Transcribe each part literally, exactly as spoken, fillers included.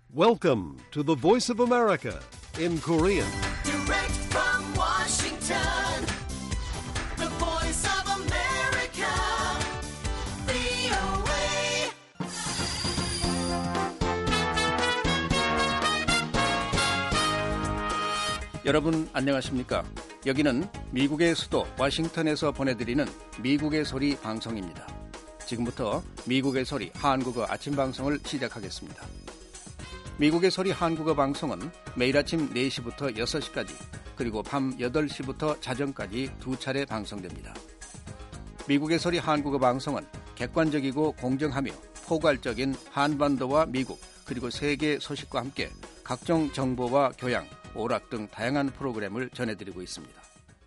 Welcome to the Voice of America in Korean. Direct from Washington, the Voice of America, 브이오에이. 여러분 안녕하십니까? 여기는 미국의 수도 워싱턴에서 보내드리는 미국의 소리 방송입니다. 지금부터 미국의 소리 한국어 아침 방송을 시작하겠습니다. 미국의 소리 한국어 방송은 매일 아침 네 시부터 여섯 시까지 그리고 밤 여덟 시부터 자정까지 두 차례 방송됩니다. 미국의 소리 한국어 방송은 객관적이고 공정하며 포괄적인 한반도와 미국 그리고 세계 소식과 함께 각종 정보와 교양, 오락 등 다양한 프로그램을 전해드리고 있습니다.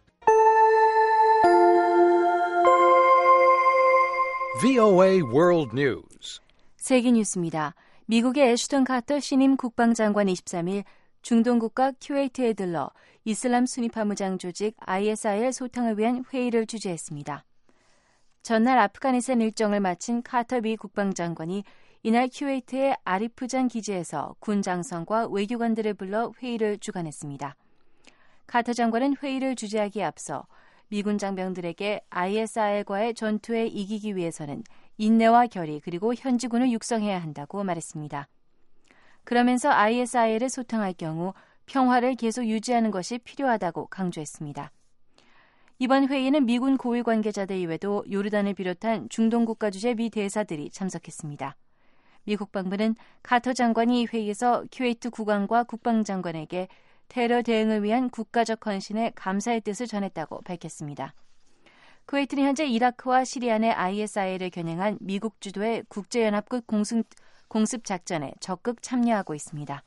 브이오에이 World News. 세계 뉴스입니다. 미국의 애슈턴 카터 신임 국방장관 이십삼 일 중동 국가 쿠웨이트에 들러 이슬람 순위파 무장 조직 아이에스아이엘 소탕을 위한 회의를 주재했습니다. 전날 아프가니스탄 일정을 마친 카터 미 국방장관이 이날 쿠웨이트의 아리프잔 기지에서 군 장성과 외교관들을 불러 회의를 주관했습니다. 카터 장관은 회의를 주재하기에 앞서 미군 장병들에게 아이에스아이엘과의 전투에 이기기 위해서는 인내와 결의 그리고 현지군을 육성해야 한다고 말했습니다. 그러면서 아이에스아이엘을 소탕할 경우 평화를 계속 유지하는 것이 필요하다고 강조했습니다. 이번 회의는 미군 고위 관계자들 이외에도 요르단을 비롯한 중동 국가 주재 미 대사들이 참석했습니다. 미 국방부는 카터 장관이 이 회의에서 쿠웨이트 국왕과 국방장관에게 테러 대응을 위한 국가적 헌신에 감사의 뜻을 전했다고 밝혔습니다. 쿠웨이트는 현재 이라크와 시리아 내 아이에스아이엘을 겨냥한 미국 주도의 국제연합국 공습, 공습 작전에 적극 참여하고 있습니다.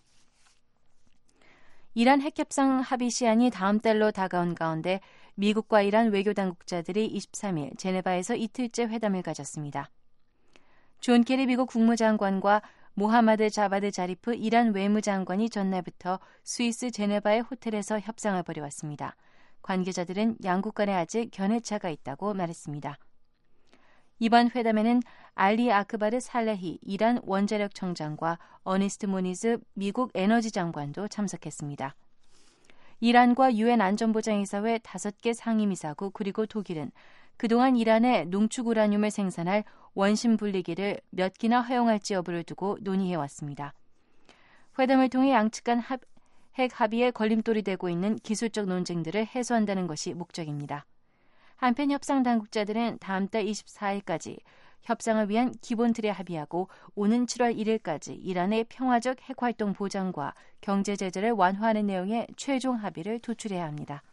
이란 핵협상 합의 시한이 다음 달로 다가온 가운데 미국과 이란 외교당국자들이 이십삼 일 제네바에서 이틀째 회담을 가졌습니다. 존 케리 미국 국무장관과 모하마드 자바드 자리프 이란 외무장관이 전날부터 스위스 제네바의 호텔에서 협상을 벌여왔습니다. 관계자들은 양국 간에 아직 견해차가 있다고 말했습니다. 이번 회담에는 알리 아크바르 살레히 이란 원자력 청장과 어니스트 모니즈 미국 에너지 장관도 참석했습니다. 이란과 유엔 안전보장이사회 다섯 개 상임이사국 그리고 독일은 그동안 이란의 농축 우라늄을 생산할 원심 분리기를 몇 기나 허용할지 여부를 두고 논의해왔습니다. 회담을 통해 양측 간 합, 핵 합의에 걸림돌이 되고 있는 기술적 논쟁들을 해소한다는 것이 목적입니다. 한편 협상 당국자들은 다음 달 이십사 일까지 협상을 위한 기본 틀에 합의하고 오는 칠월 일일까지 이란의 평화적 핵활동 보장과 경제 제재를 완화하는 내용의 최종 합의를 도출해야 합니다.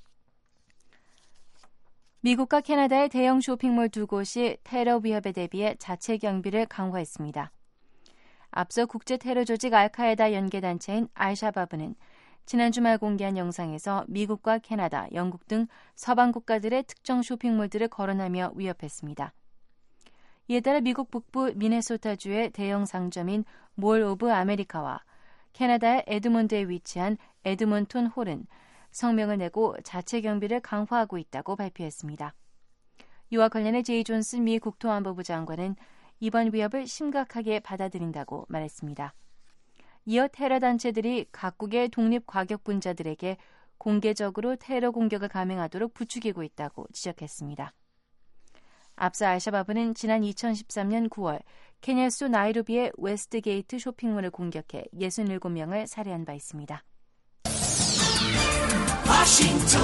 미국과 캐나다의 대형 쇼핑몰 두 곳이 테러 위협에 대비해 자체 경비를 강화했습니다. 앞서 국제 테러 조직 알카에다 연계단체인 알샤바브는 지난 주말 공개한 영상에서 미국과 캐나다, 영국 등 서방 국가들의 특정 쇼핑몰들을 거론하며 위협했습니다. 이에 따라 미국 북부 미네소타주의 대형 상점인 몰 오브 아메리카와 캐나다의 에드몬드에 위치한 에드몬톤 홀은 성명을 내고 자체 경비를 강화하고 있다고 발표했습니다. 이와 관련해 제이 존슨 미 국토안보부 장관은 이번 위협을 심각하게 받아들인다고 말했습니다. 이어 테러 단체들이 각국의 독립과격분자들에게 공개적으로 테러 공격을 감행하도록 부추기고 있다고 지적했습니다. 앞서 알샤바브는 지난 이천십삼 년 구월 케냐 수도 나이로비의 웨스트게이트 쇼핑몰을 공격해 육십칠 명을 살해한 바 있습니다. 워싱턴,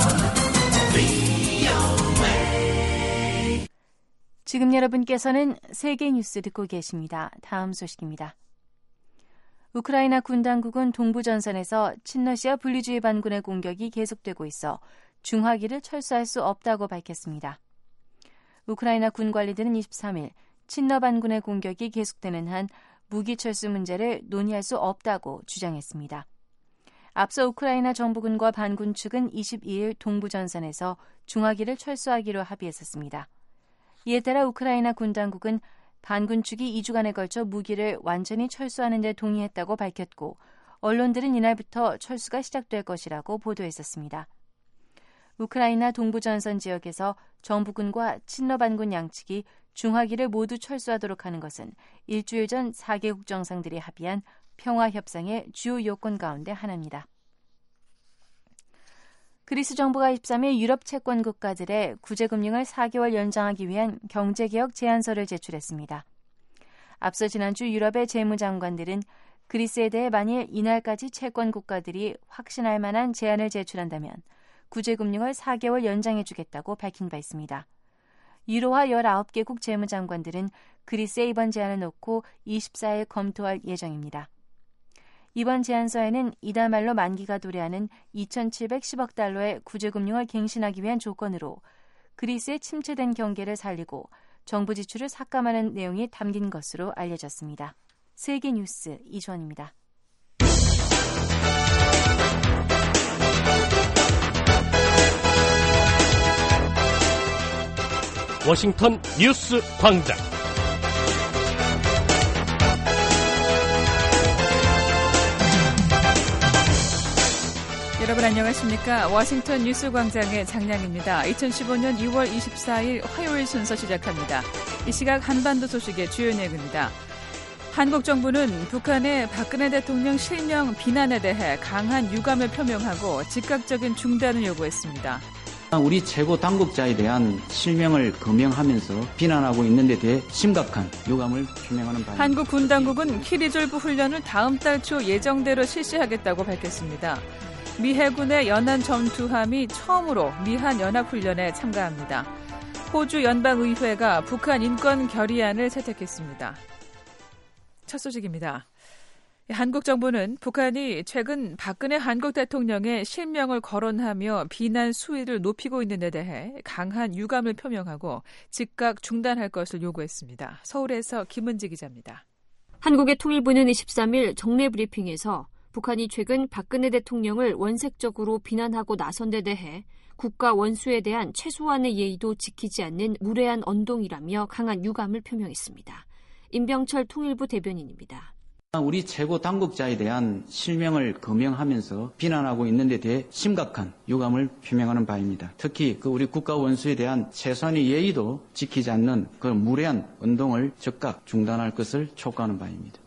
브이오에이. 지금 여러분께서는 세계 뉴스 듣고 계십니다. 다음 소식입니다. 우크라이나 군 당국은 동부 전선에서 친러시아 분리주의 반군의 공격이 계속되고 있어 중화기를 철수할 수 없다고 밝혔습니다. 우크라이나 군 관리들은 이십삼 일 친러 반군의 공격이 계속되는 한 무기 철수 문제를 논의할 수 없다고 주장했습니다. 앞서 우크라이나 정부군과 반군 측은 이십이 일 동부 전선에서 중화기를 철수하기로 합의했었습니다. 이에 따라 우크라이나 군 당국은 반군 측이 이 주간에 걸쳐 무기를 완전히 철수하는 데 동의했다고 밝혔고 언론들은 이날부터 철수가 시작될 것이라고 보도했었습니다. 우크라이나 동부 전선 지역에서 정부군과 친러 반군 양측이 중화기를 모두 철수하도록 하는 것은 일주일 전 사 개국 정상들이 합의한 평화 협상의 주요 요건 가운데 하나입니다. 그리스 정부가 이십삼 일 유럽 채권 국가들의 구제금융을 사 개월 연장하기 위한 경제개혁 제안서를 제출했습니다. 앞서 지난주 유럽의 재무장관들은 그리스에 대해 만일 이날까지 채권 국가들이 확신할 만한 제안을 제출한다면 구제금융을 사 개월 연장해주겠다고 밝힌 바 있습니다. 유로와 열아홉 개국 재무장관들은 그리스의 이번 제안을 놓고 이십사 일 검토할 예정입니다. 이번 제안서에는 이달 말로 만기가 도래하는 이천칠백십억 달러의 구제금융을 갱신하기 위한 조건으로 그리스의 침체된 경계를 살리고 정부 지출을 삭감하는 내용이 담긴 것으로 알려졌습니다. 세계뉴스 이주원입니다. 워싱턴 뉴스 광장. 여러분 안녕하십니까? 워싱턴 뉴스 광장의 장량입니다. 이천십오 년 이월 이십사일 화요일 순서 시작합니다. 이 시각 한반도 소식의 주요 내용입니다. 한국 정부는 북한의 박근혜 대통령 실명 비난에 대해 강한 유감을 표명하고 즉각적인 중단을 요구했습니다. 우리 최고 당국자에 대한 실명을 거명하면서 비난하고 있는 데 대해 심각한 유감을 표명하는 바입니다. 한국 군 당국은 키리졸브 훈련을 다음 달 초 예정대로 실시하겠다고 밝혔습니다. 미 해군의 연안 전투함이 처음으로 미한 연합훈련에 참가합니다. 호주 연방의회가 북한 인권 결의안을 채택했습니다. 첫 소식입니다. 한국 정부는 북한이 최근 박근혜 한국 대통령의 실명을 거론하며 비난 수위를 높이고 있는 데 대해 강한 유감을 표명하고 즉각 중단할 것을 요구했습니다. 서울에서 김은지 기자입니다. 한국의 통일부는 이십삼 일 정례 브리핑에서 북한이 최근 박근혜 대통령을 원색적으로 비난하고 나선 데 대해 국가 원수에 대한 최소한의 예의도 지키지 않는 무례한 언동이라며 강한 유감을 표명했습니다. 임병철 통일부 대변인입니다. 우리 최고 당국자에 대한 실명을 거명하면서 비난하고 있는 데 대해 심각한 유감을 표명하는 바입니다. 특히 그 우리 국가 원수에 대한 최소한의 예의도 지키지 않는 그 무례한 언동을 즉각 중단할 것을 촉구하는 바입니다.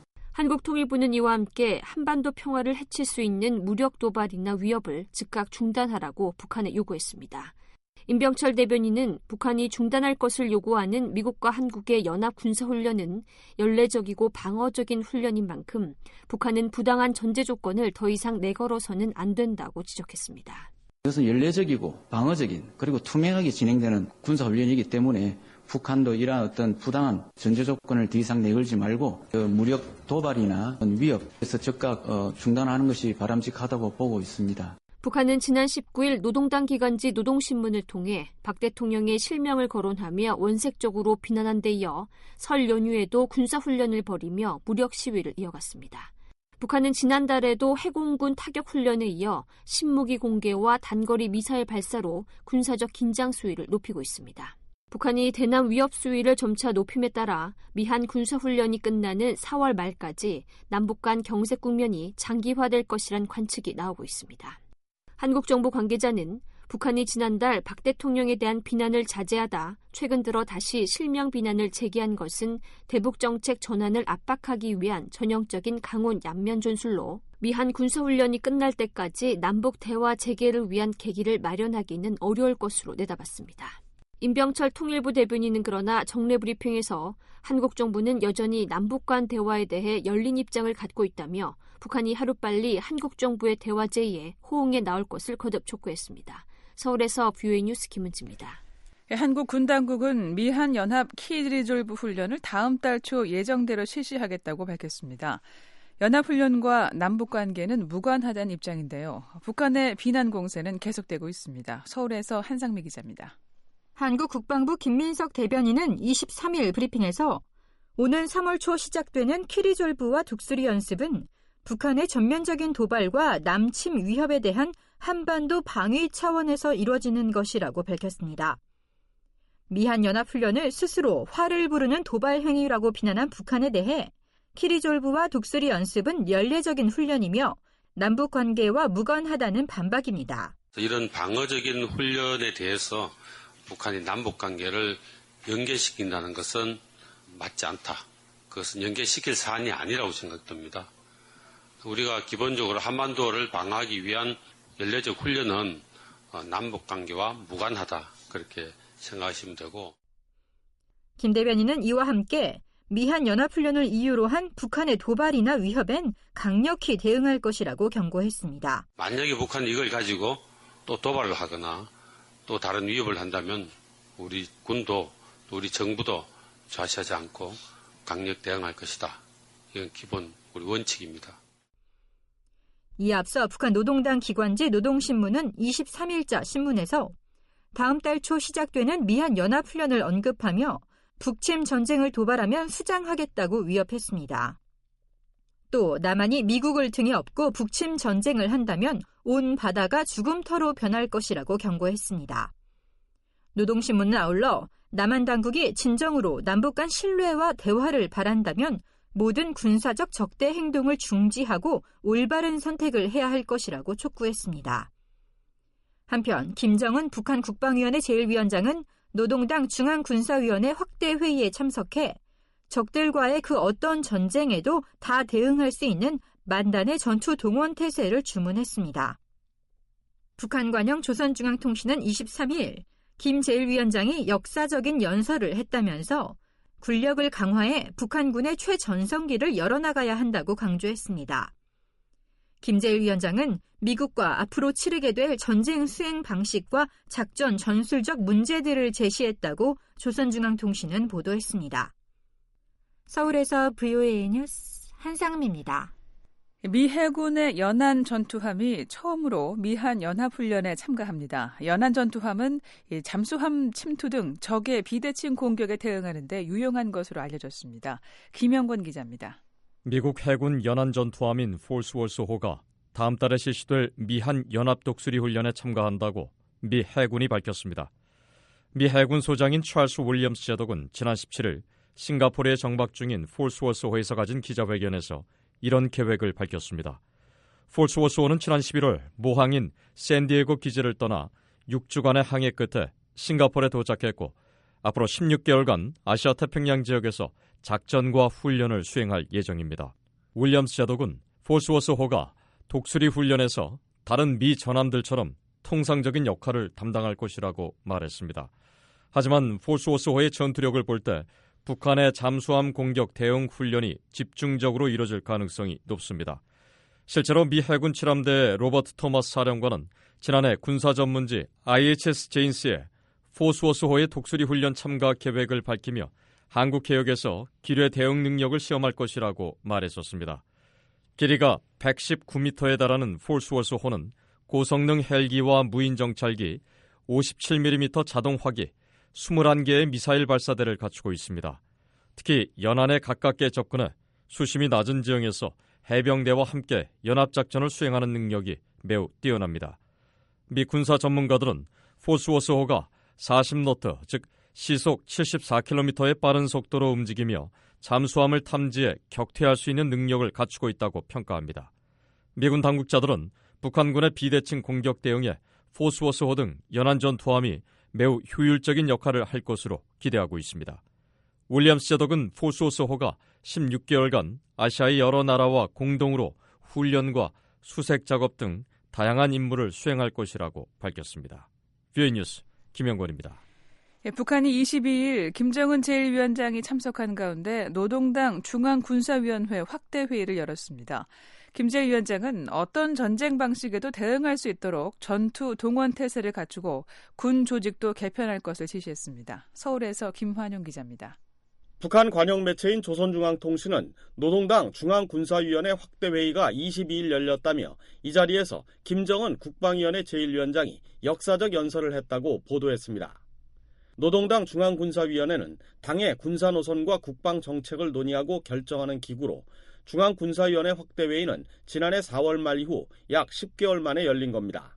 한국 통일부는 이와 함께 한반도 평화를 해칠 수 있는 무력 도발이나 위협을 즉각 중단하라고 북한에 요구했습니다. 임병철 대변인은 북한이 중단할 것을 요구하는 미국과 한국의 연합 군사훈련은 연례적이고 방어적인 훈련인 만큼 북한은 부당한 전제 조건을 더 이상 내걸어서는 안 된다고 지적했습니다. 이것은 연례적이고 방어적인 그리고 투명하게 진행되는 군사훈련이기 때문에 북한도 이러한 어떤 부당한 전제 조건을 더 이상 내걸지 말고 그 무력 도발이나 위협에서 즉각 어, 중단하는 것이 바람직하다고 보고 있습니다. 북한은 지난 십구 일 노동당 기관지 노동신문을 통해 박 대통령의 실명을 거론하며 원색적으로 비난한 데 이어 설 연휴에도 군사훈련을 벌이며 무력 시위를 이어갔습니다. 북한은 지난달에도 해공군 타격훈련에 이어 신무기 공개와 단거리 미사일 발사로 군사적 긴장 수위를 높이고 있습니다. 북한이 대남 위협 수위를 점차 높임에 따라 미한 군사훈련이 끝나는 사월 말까지 남북 간 경색 국면이 장기화될 것이란 관측이 나오고 있습니다. 한국 정부 관계자는 북한이 지난달 박 대통령에 대한 비난을 자제하다 최근 들어 다시 실명 비난을 제기한 것은 대북 정책 전환을 압박하기 위한 전형적인 강온 양면 전술로 미한 군사훈련이 끝날 때까지 남북 대화 재개를 위한 계기를 마련하기는 어려울 것으로 내다봤습니다. 임병철 통일부 대변인은 그러나 정례 브리핑에서 한국 정부는 여전히 남북 간 대화에 대해 열린 입장을 갖고 있다며 북한이 하루빨리 한국 정부의 대화 제의에 호응해 나올 것을 거듭 촉구했습니다. 서울에서 뷰에이 뉴스 김은지입니다. 한국 군 당국은 미한 연합 키리졸브 훈련을 다음 달 초 예정대로 실시하겠다고 밝혔습니다. 연합훈련과 남북관계는 무관하다는 입장인데요. 북한의 비난 공세는 계속되고 있습니다. 서울에서 한상미 기자입니다. 한국 국방부 김민석 대변인은 이십삼 일 브리핑에서 오는 삼월 초 시작되는 키리졸브와 독수리 연습은 북한의 전면적인 도발과 남침 위협에 대한 한반도 방위 차원에서 이루어지는 것이라고 밝혔습니다. 미한 연합훈련을 스스로 화를 부르는 도발 행위라고 비난한 북한에 대해 키리졸브와 독수리 연습은 연례적인 훈련이며 남북관계와 무관하다는 반박입니다. 이런 방어적인 훈련에 대해서 북한이 남북관계를 연계시킨다는 것은 맞지 않다. 그것은 연계시킬 사안이 아니라고 생각됩니다. 우리가 기본적으로 한반도를 방어하기 위한 연례적 훈련은 남북관계와 무관하다. 그렇게 생각하시면 되고. 김 대변인은 이와 함께 미한 연합훈련을 이유로 한 북한의 도발이나 위협엔 강력히 대응할 것이라고 경고했습니다. 만약에 북한이 이걸 가지고 또 도발을 하거나 또 다른 위협을 한다면 우리 군도 또 우리 정부도 좌시하지 않고 강력 대응할 것이다. 이건 기본 우리 원칙입니다. 이에 앞서 북한 노동당 기관지 노동신문은 이십삼일자 신문에서 다음 달 초 시작되는 미한 연합훈련을 언급하며 북침 전쟁을 도발하면 수장하겠다고 위협했습니다. 또 남한이 미국을 등에 업고 북침 전쟁을 한다면 온 바다가 죽음터로 변할 것이라고 경고했습니다. 노동신문은 아울러 남한 당국이 진정으로 남북 간 신뢰와 대화를 바란다면 모든 군사적 적대 행동을 중지하고 올바른 선택을 해야 할 것이라고 촉구했습니다. 한편 김정은 북한 국방위원회 제일 위원장은 노동당 중앙군사위원회 확대 회의에 참석해 적들과의 그 어떤 전쟁에도 다 대응할 수 있는 만단의 전투 동원 태세를 주문했습니다. 북한 관영 조선중앙통신은 이십삼일 김 제일 위원장이 역사적인 연설을 했다면서 군력을 강화해 북한군의 최전성기를 열어나가야 한다고 강조했습니다. 김재일 위원장은 미국과 앞으로 치르게 될 전쟁 수행 방식과 작전 전술적 문제들을 제시했다고 조선중앙통신은 보도했습니다. 서울에서 브이오에이 뉴스 한상미입니다. 미 해군의 연안 전투함이 처음으로 미한 연합훈련에 참가합니다. 연안 전투함은 잠수함 침투 등 적의 비대칭 공격에 대응하는 데 유용한 것으로 알려졌습니다. 김영권 기자입니다. 미국 해군 연안 전투함인 폴스워스호가 다음 달에 실시될 미한 연합 독수리 훈련에 참가한다고 미 해군이 밝혔습니다. 미 해군 소장인 찰스 윌리엄스 제독은 지난 십칠일 싱가포르에 정박 중인 폴스워스호에서 가진 기자회견에서 이런 계획을 밝혔습니다. 폴스워스호는 지난 십일월 모항인 샌디에고 기지를 떠나 육 주간의 항해 끝에 싱가포르에 도착했고 앞으로 십육 개월간 아시아 태평양 지역에서 작전과 훈련을 수행할 예정입니다. 윌리엄스 제독은 폴스워스호가 독수리 훈련에서 다른 미 전함들처럼 통상적인 역할을 담당할 것이라고 말했습니다. 하지만 폴스워스호의 전투력을 볼 때 북한의 잠수함 공격 대응 훈련이 집중적으로 이뤄질 가능성이 높습니다. 실제로 미 해군 칠함대 로버트 토머스 사령관은 지난해 군사 전문지 아이에이치에스 제인스에 폴스워스호의 독수리 훈련 참가 계획을 밝히며 한국 해역에서 기뢰 대응 능력을 시험할 것이라고 말했었습니다. 길이가 백십구 미터에 달하는 폴스워스호는 고성능 헬기와 무인 정찰기, 오십칠 밀리미터 자동 화기, 이십일 개의 미사일 발사대를 갖추고 있습니다. 특히 연안에 가깝게 접근해 수심이 낮은 지형에서 해병대와 함께 연합작전을 수행하는 능력이 매우 뛰어납니다. 미 군사 전문가들은 폴스워스호가 사십 노트, 즉 시속 칠십사 킬로미터의 빠른 속도로 움직이며 잠수함을 탐지해 격퇴할 수 있는 능력을 갖추고 있다고 평가합니다. 미군 당국자들은 북한군의 비대칭 공격 대응에 폴스워스호 등 연안 전투함이 매우 효율적인 역할을 할 것으로 기대하고 있습니다. 윌리엄스 제독은 폴스워스호가 십육 개월간 아시아의 여러 나라와 공동으로 훈련과 수색 작업 등 다양한 임무를 수행할 것이라고 밝혔습니다. 브이오에이 뉴스 김영권입니다. 예, 북한이 이십이일 김정은 제일 위원장이 참석한 가운데 노동당 중앙군사위원회 확대 회의를 열었습니다. 김 제일 위원장은 어떤 전쟁 방식에도 대응할 수 있도록 전투 동원 태세를 갖추고 군 조직도 개편할 것을 지시했습니다. 서울에서 김환용 기자입니다. 북한 관영 매체인 조선중앙통신은 노동당 중앙군사위원회 확대 회의가 이십이일 열렸다며 이 자리에서 김정은 국방위원회 제일 위원장이 역사적 연설을 했다고 보도했습니다. 노동당 중앙군사위원회는 당의 군사노선과 국방정책을 논의하고 결정하는 기구로 중앙군사위원회 확대회의는 지난해 사월 말 이후 약 십 개월 만에 열린 겁니다.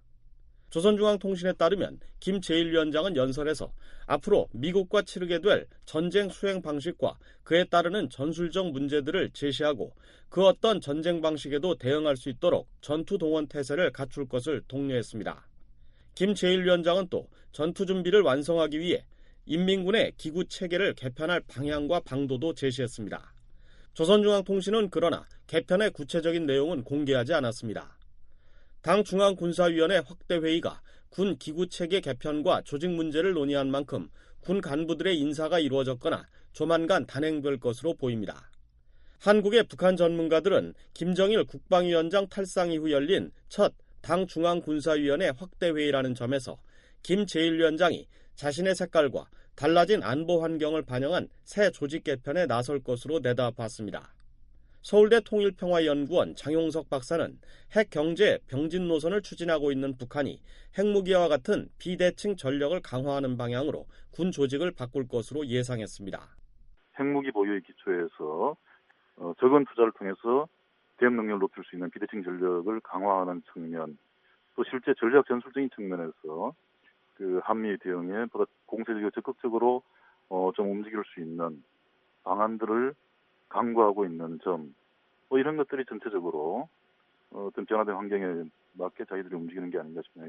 조선중앙통신에 따르면 김 제일 위원장은 연설에서 앞으로 미국과 치르게 될 전쟁 수행 방식과 그에 따르는 전술적 문제들을 제시하고 그 어떤 전쟁 방식에도 대응할 수 있도록 전투 동원 태세를 갖출 것을 독려했습니다. 김 제일위원장은 또 전투 준비를 완성하기 위해 인민군의 기구 체계를 개편할 방향과 방도도 제시했습니다. 조선중앙통신은 그러나 개편의 구체적인 내용은 공개하지 않았습니다. 당 중앙군사위원회 확대회의가 군 기구체계 개편과 조직 문제를 논의한 만큼 군 간부들의 인사가 이루어졌거나 조만간 단행될 것으로 보입니다. 한국의 북한 전문가들은 김정일 국방위원장 탈상 이후 열린 첫 당 중앙군사위원회 확대회의라는 점에서 김 제일위원장이 자신의 색깔과 달라진 안보 환경을 반영한 새 조직 개편에 나설 것으로 내다봤습니다. 서울대 통일평화연구원 장용석 박사는 핵 경제 병진 노선을 추진하고 있는 북한이 핵무기와 같은 비대칭 전력을 강화하는 방향으로 군 조직을 바꿀 것으로 예상했습니다. 핵무기 보유의 기초에서 어, 적은 투자를 통해서 대응 능력을 높일 수 있는 비대칭 전력을 강화하는 측면, 또 실제 전략 전술적인 측면에서 그 한미 대응에 보다 공세적이고 적극적으로 어, 좀 움직일 수 있는 방안들을 강구하고 있는 점, 뭐 이런 것들이 전체적으로 어떤 변화된 환경에 맞게 자기들이 움직이는 게 아닌가 싶네요.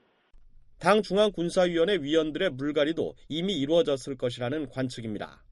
당 중앙군사위원회 위원들의 물갈이도 이미 이루어졌을 것이라는 관측입니다.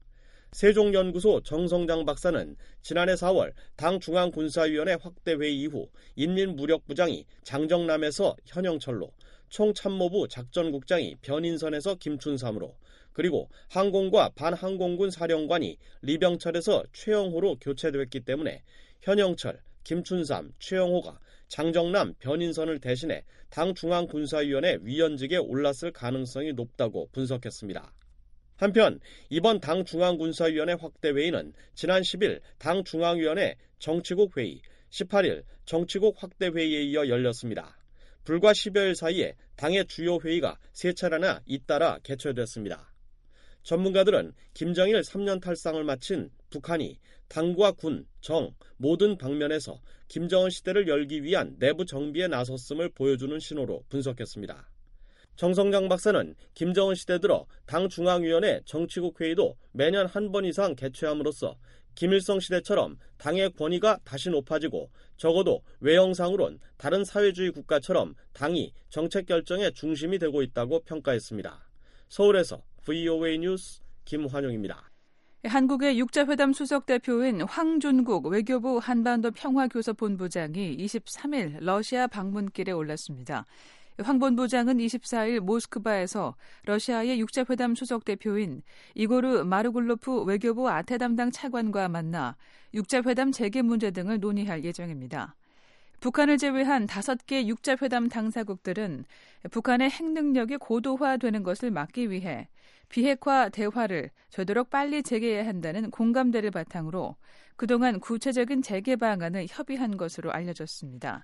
세종연구소 정성장 박사는 지난해 사월 당 중앙군사위원회 확대회의 이후 인민무력부장이 장정남에서 현영철로, 총참모부 작전국장이 변인선에서 김춘삼으로, 그리고 항공과 반항공군 사령관이 리병철에서 최영호로 교체됐기 때문에 현영철, 김춘삼, 최영호가 장정남, 변인선을 대신해 당 중앙군사위원회 위원직에 올랐을 가능성이 높다고 분석했습니다. 한편 이번 당 중앙군사위원회 확대회의는 지난 십일 당 중앙위원회 정치국 회의, 십팔 일 정치국 확대회의에 이어 열렸습니다. 불과 십여일 사이에 당의 주요 회의가 세 차례나 잇따라 개최됐습니다. 전문가들은 김정일 삼 년 탈상을 마친 북한이 당과 군, 정 모든 방면에서 김정은 시대를 열기 위한 내부 정비에 나섰음을 보여주는 신호로 분석했습니다. 정성장 박사는 김정은 시대 들어 당 중앙위원회 정치국 회의도 매년 한 번 이상 개최함으로써 김일성 시대처럼 당의 권위가 다시 높아지고 적어도 외형상으론 다른 사회주의 국가처럼 당이 정책 결정의 중심이 되고 있다고 평가했습니다. 서울에서 브이오에이 뉴스 김환용입니다. 한국의 육자회담 수석대표인 황준국 외교부 한반도 평화교섭본부장이 이십삼일 러시아 방문길에 올랐습니다. 황 본부장은 이십사일 모스크바에서 러시아의 육자회담 수석대표인 이고르 마르굴로프 외교부 아태 담당 차관과 만나 육자회담 재개 문제 등을 논의할 예정입니다. 북한을 제외한 다섯 개 육자회담 당사국들은 북한의 핵 능력이 고도화되는 것을 막기 위해 비핵화 대화를 되도록 빨리 재개해야 한다는 공감대를 바탕으로 그동안 구체적인 재개 방안을 협의한 것으로 알려졌습니다.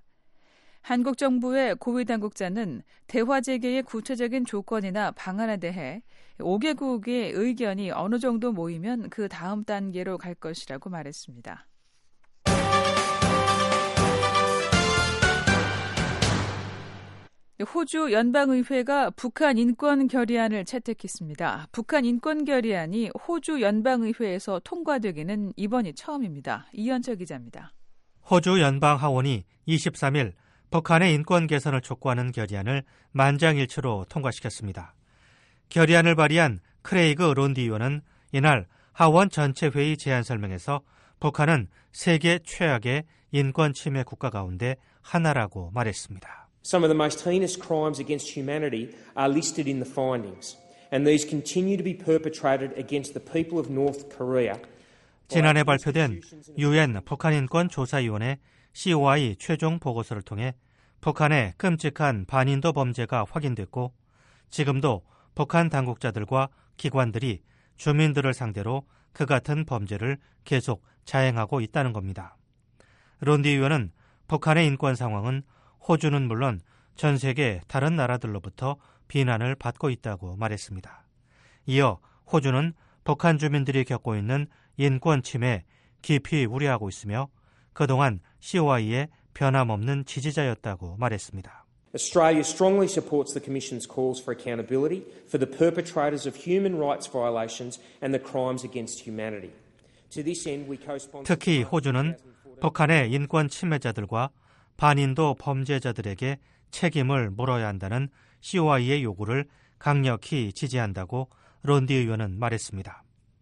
한국 정부의 고위 당국자는 대화 재개의 구체적인 조건이나 방안에 대해 오 개국의 의견이 어느 정도 모이면 그 다음 단계로 갈 것이라고 말했습니다. 호주 연방의회가 북한 인권 결의안을 채택했습니다. 북한 인권 결의안이 호주 연방의회에서 통과되기는 이번이 처음입니다. 이현철 기자입니다. 호주 연방하원이 이십삼일 북한의 인권 개선을 촉구하는 결의안을 만장일치로 통과시켰습니다. 결의안을 발의한 크레이그 론디 의원은 이날 하원 전체 회의 제안 설명에서 북한은 세계 최악의 인권 침해 국가 가운데 하나라고 말했습니다. Some of the most heinous crimes against humanity are listed in the findings, and these continue to be perpetrated against the people of North Korea. 지난해 발표된 유엔 북한인권조사위원회 씨오아이 최종 보고서를 통해 북한의 끔찍한 반인도 범죄가 확인됐고 지금도 북한 당국자들과 기관들이 주민들을 상대로 그 같은 범죄를 계속 자행하고 있다는 겁니다. 론디 의원은 북한의 인권 상황은 호주는 물론 전 세계 다른 나라들로부터 비난을 받고 있다고 말했습니다. 이어 호주는 북한 주민들이 겪고 있는 인권 침해 깊이 우려하고 있으며 그동안 씨오아이의 변함없는 지지자였다고 말했습니다. Australia strongly supports the Commission's calls for accountability for the perpetrators of human rights violations and the crimes against humanity. To this end, we co-sponsor. 특히 호주는 북한의 인권 침해자들과 반인도 범죄자들에게 책임을 물어야 한다는 씨오아이의 요구를 강력히 지지한다고 론디 의원은 말했습니다.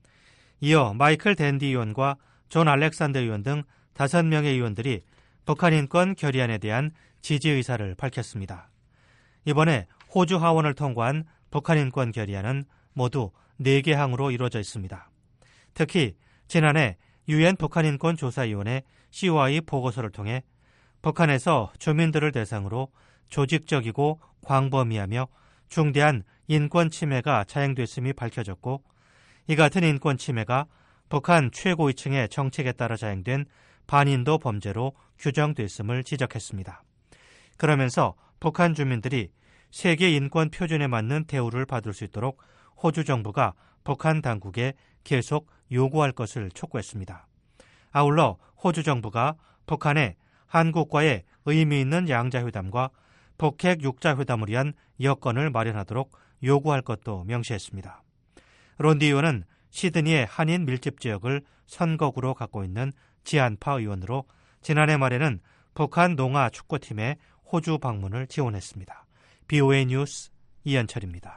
이어 마이클 댄디 의원과 존 알렉산더 의원 등 다섯 명의 의원들이 북한 인권 결의안에 대한 지지 의사를 밝혔습니다. 이번에 호주 하원을 통과한 북한 인권 결의안은 모두 네 개 항으로 이루어져 있습니다. 특히 지난해 유엔 북한인권조사위원회 씨오아이 보고서를 통해 북한에서 주민들을 대상으로 조직적이고 광범위하며 중대한 인권 침해가 자행됐음이 밝혀졌고, 이 같은 인권 침해가 북한 최고위층의 정책에 따라 자행된 반인도 범죄로 규정됐음을 지적했습니다. 그러면서 북한 주민들이 세계 인권 표준에 맞는 대우를 받을 수 있도록 호주 정부가 북한 당국에 계속 요구할 것을 촉구했습니다. 아울러 호주 정부가 북한에 한국과의 의미 있는 양자회담과 북핵 육자회담을 위한 여건을 마련하도록 요구할 것도 명시했습니다. 론디 의원은 시드니의 한인 밀집 지역을 선거구로 갖고 있는 지안파 의원으로 지난해 말에는 북한 농아 축구팀의 호주 방문을 지원했습니다. 비오에이 뉴스 이현철입니다.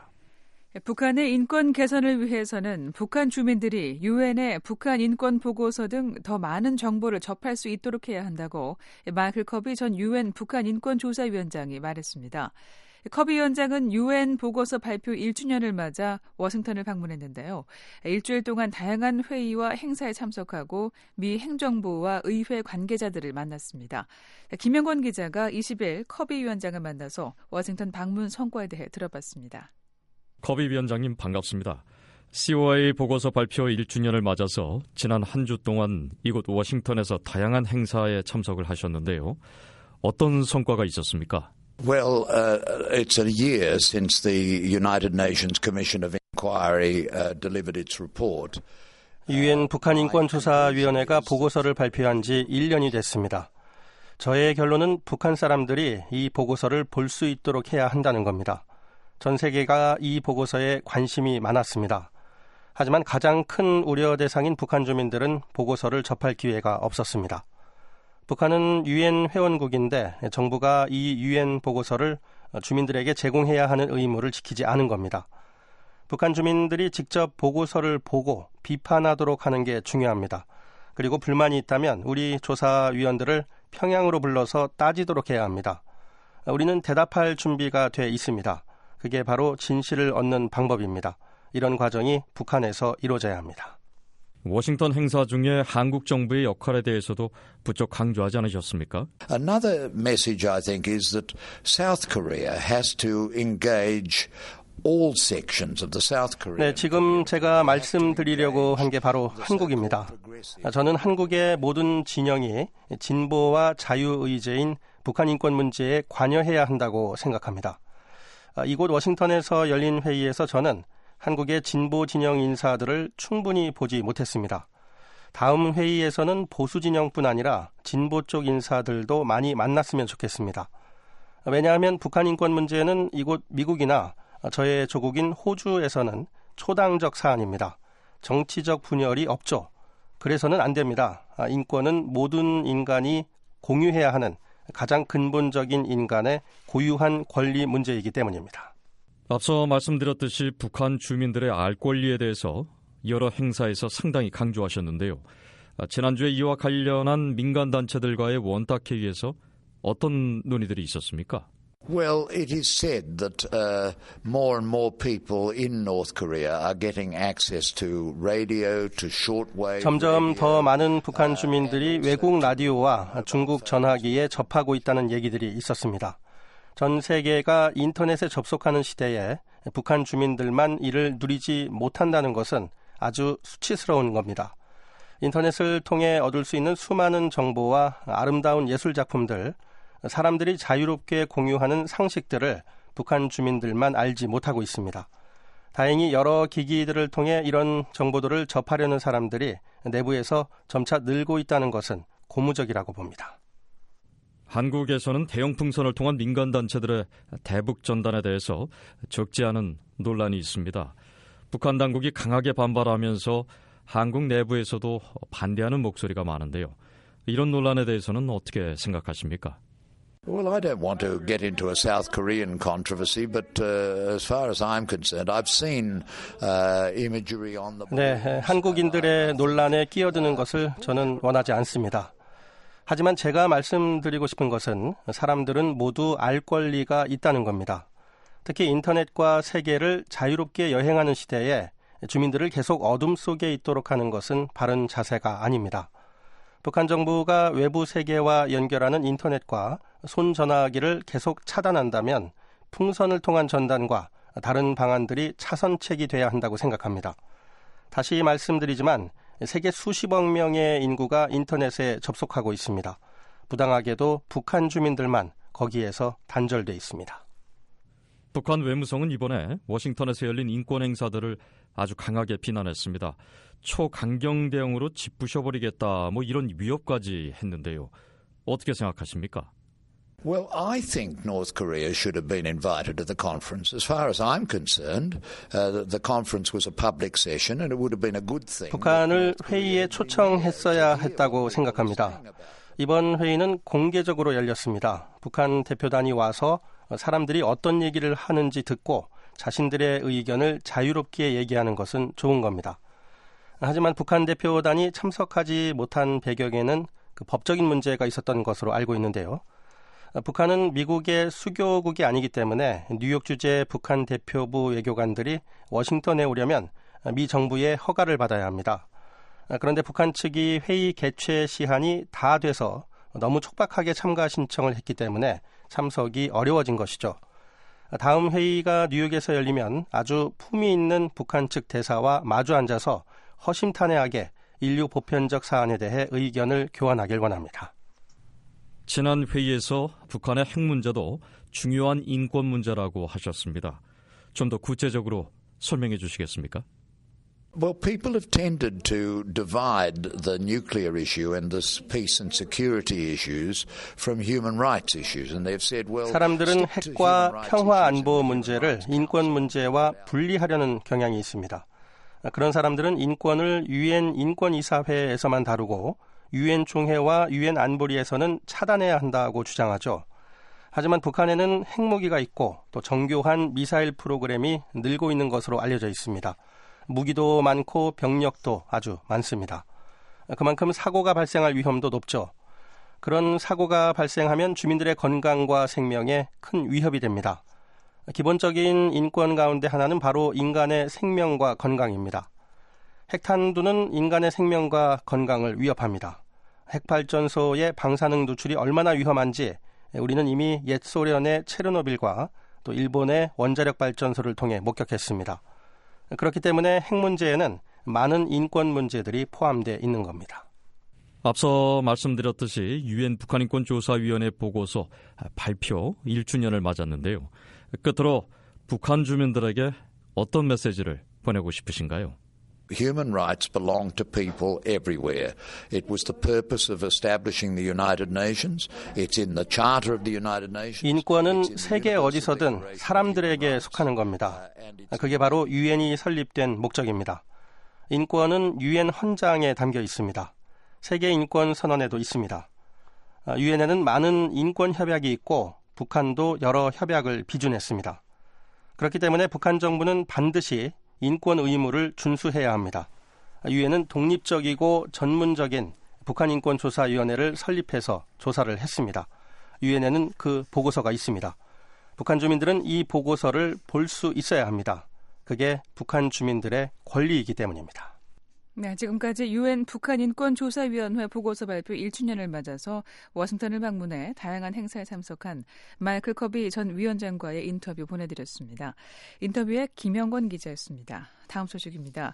북한의 인권 개선을 위해서는 북한 주민들이 유엔의 북한 인권 보고서 등 더 많은 정보를 접할 수 있도록 해야 한다고 마이클 커비 전 유엔 북한 인권조사위원장이 말했습니다. 커비 위원장은 유엔 보고서 발표 일 주년을 맞아 워싱턴을 방문했는데요. 일주일 동안 다양한 회의와 행사에 참석하고 미 행정부와 의회 관계자들을 만났습니다. 김영권 기자가 이십 일 커비 위원장을 만나서 워싱턴 방문 성과에 대해 들어봤습니다. 커비 위원장님 반갑습니다. 씨오아이 보고서 발표 일 주년을 맞아서 지난 한 주 동안 이곳 워싱턴에서 다양한 행사에 참석을 하셨는데요. 어떤 성과가 있었습니까? Well, uh, it's a year since the United Nations Commission of Inquiry uh, delivered its report. 유엔 북한인권조사위원회가 보고서를 발표한 지 일 년이 됐습니다. 저의 결론은 북한 사람들이 이 보고서를 볼 수 있도록 해야 한다는 겁니다. 전 세계가 이 보고서에 관심이 많았습니다. 하지만 가장 큰 우려 대상인 북한 주민들은 보고서를 접할 기회가 없었습니다. 북한은 유엔 회원국인데 정부가 이 유엔 보고서를 주민들에게 제공해야 하는 의무를 지키지 않은 겁니다. 북한 주민들이 직접 보고서를 보고 비판하도록 하는 게 중요합니다. 그리고 불만이 있다면 우리 조사위원들을 평양으로 불러서 따지도록 해야 합니다. 우리는 대답할 준비가 돼 있습니다. 그게 바로 진실을 얻는 방법입니다. 이런 과정이 북한에서 이루어져야 합니다. 워싱턴 행사 중에 한국 정부의 역할에 대해서도 부쩍 강조하지 않으셨습니까? Another message I think is that South Korea has to engage all sections of the South Korea. 네, 지금 제가 말씀드리려고 한 게 바로 한국입니다. 저는 한국의 모든 진영이 진보와 자유의제인 북한 인권 문제에 관여해야 한다고 생각합니다. 이곳 워싱턴에서 열린 회의에서 저는 한국의 진보 진영 인사들을 충분히 보지 못했습니다. 다음 회의에서는 보수 진영뿐 아니라 진보 쪽 인사들도 많이 만났으면 좋겠습니다. 왜냐하면 북한 인권 문제는 이곳 미국이나 저의 조국인 호주에서는 초당적 사안입니다. 정치적 분열이 없죠. 그래서는 안 됩니다. 인권은 모든 인간이 공유해야 하는 가장 근본적인 인간의 고유한 권리 문제이기 때문입니다. 앞서 말씀드렸듯이 북한 주민들의 알 권리에 대해서 여러 행사에서 상당히 강조하셨는데요. 지난주에 이와 관련한 민간단체들과의 원탁회의에서 어떤 논의들이 있었습니까? Well, it is said that uh, more and more people in North Korea are getting access to radio, to shortwave. 점점 더 많은 북한 주민들이 외국 라디오와 중국 전화기에 접하고 있다는 얘기들이 있었습니다. 전 세계가 인터넷에 접속하는 시대에 북한 주민들만 이를 누리지 못한다는 것은 아주 수치스러운 겁니다. 인터넷을 통해 얻을 수 있는 수많은 정보와 아름다운 예술 작품들, 사람들이 자유롭게 공유하는 상식들을 북한 주민들만 알지 못하고 있습니다. 다행히 여러 기기들을 통해 이런 정보들을 접하려는 사람들이 내부에서 점차 늘고 있다는 것은 고무적이라고 봅니다. 한국에서는 대형 풍선을 통한 민간단체들의 대북 전단에 대해서 적지 않은 논란이 있습니다. 북한 당국이 강하게 반발하면서 한국 내부에서도 반대하는 목소리가 많은데요. 이런 논란에 대해서는 어떻게 생각하십니까? Well, I don't want to get into a South Korean controversy, but uh, as far as I'm concerned, I've seen uh, imagery on the... 네, 한국인들의 논란에 끼어드는 것을 저는 원하지 않습니다. 하지만 제가 말씀드리고 싶은 것은 사람들은 모두 알 권리가 있다는 겁니다. 특히 인터넷과 세계를 자유롭게 여행하는 시대에 주민들을 계속 어둠 속에 있도록 하는 것은 바른 자세가 아닙니다. 북한 정부가 외부 세계와 연결하는 인터넷과 손전화기를 계속 차단한다면 풍선을 통한 전단과 다른 방안들이 차선책이 돼야 한다고 생각합니다. 다시 말씀드리지만 세계 수십억 명의 인구가 인터넷에 접속하고 있습니다. 부당하게도 북한 주민들만 거기에서 단절돼 있습니다. 북한 외무성은 이번에 워싱턴에서 열린 인권 행사들을 아주 강하게 비난했습니다. 초강경 대응으로 짓부셔버리겠다, 뭐 이런 위협까지 했는데요. 어떻게 생각하십니까? Well, I think North Korea should have been invited to the conference. As far as I'm concerned, uh, the conference was a public session and it would have been a good thing. 북한을 회의에 초청했어야 했다고 생각합니다. 이번 회의는 공개적으로 열렸습니다. 북한 대표단이 와서 사람들이 어떤 얘기를 하는지 듣고 자신들의 의견을 자유롭게 얘기하는 것은 좋은 겁니다. 하지만 북한 대표단이 참석하지 못한 배경에는 그 법적인 문제가 있었던 것으로 알고 있는데요. 북한은 미국의 수교국이 아니기 때문에 뉴욕 주재 북한 대표부 외교관들이 워싱턴에 오려면 미 정부의 허가를 받아야 합니다. 그런데 북한 측이 회의 개최 시한이 다 돼서 너무 촉박하게 참가 신청을 했기 때문에 참석이 어려워진 것이죠. 다음 회의가 뉴욕에서 열리면 아주 품위 있는 북한 측 대사와 마주 앉아서 허심탄회하게 인류 보편적 사안에 대해 의견을 교환하길 원합니다. 지난 회의에서 북한의 핵 문제도 중요한 인권 문제라고 하셨습니다. 좀 더 구체적으로 설명해 주시겠습니까? Well, people have tended to divide the nuclear issue and the peace and security issues from human rights issues, and they've said, well, 사람들은 핵과 평화 안보 문제를 인권 문제와 분리하려는 경향이 있습니다. 그런 사람들은 인권을 유엔 인권이사회에서만 다루고 유엔 총회와 유엔 안보리에서는 차단해야 한다고 주장하죠. 하지만 북한에는 핵무기가 있고 또 정교한 미사일 프로그램이 늘고 있는 것으로 알려져 있습니다. 무기도 많고 병력도 아주 많습니다. 그만큼 사고가 발생할 위험도 높죠. 그런 사고가 발생하면 주민들의 건강과 생명에 큰 위협이 됩니다. 기본적인 인권 가운데 하나는 바로 인간의 생명과 건강입니다. 핵탄두는 인간의 생명과 건강을 위협합니다. 핵발전소의 방사능 누출이 얼마나 위험한지 우리는 이미 옛 소련의 체르노빌과 또 일본의 원자력 발전소를 통해 목격했습니다. 그렇기 때문에 핵 문제에는 많은 인권 문제들이 포함되어 있는 겁니다. 앞서 말씀드렸듯이 유엔 북한인권조사위원회 보고서 발표 일 주년을 맞았는데요. 끝으로 북한 주민들에게 어떤 메시지를 보내고 싶으신가요? Human rights belong to people everywhere. It was the purpose of establishing the United Nations. It's in the Charter of the United Nations. 인권은 세계 어디서든 사람들에게 속하는 겁니다. 그게 바로 유엔이 설립된 목적입니다. 인권은 유엔 헌장에 담겨 있습니다. 세계 인권 선언에도 있습니다. 유엔에는 많은 인권 협약이 있고 북한도 여러 협약을 비준했습니다. 그렇기 때문에 북한 정부는 반드시 인권 의무를 준수해야 합니다. 유엔은 독립적이고 전문적인 북한인권조사위원회를 설립해서 조사를 했습니다. 유엔에는 그 보고서가 있습니다. 북한 주민들은 이 보고서를 볼 수 있어야 합니다. 그게 북한 주민들의 권리이기 때문입니다. 네, 지금까지 유엔 북한인권조사위원회 보고서 발표 일 주년을 맞아서 워싱턴을 방문해 다양한 행사에 참석한 마이클 커비 전 위원장과의 인터뷰 보내드렸습니다. 인터뷰에 김영권 기자였습니다. 다음 소식입니다.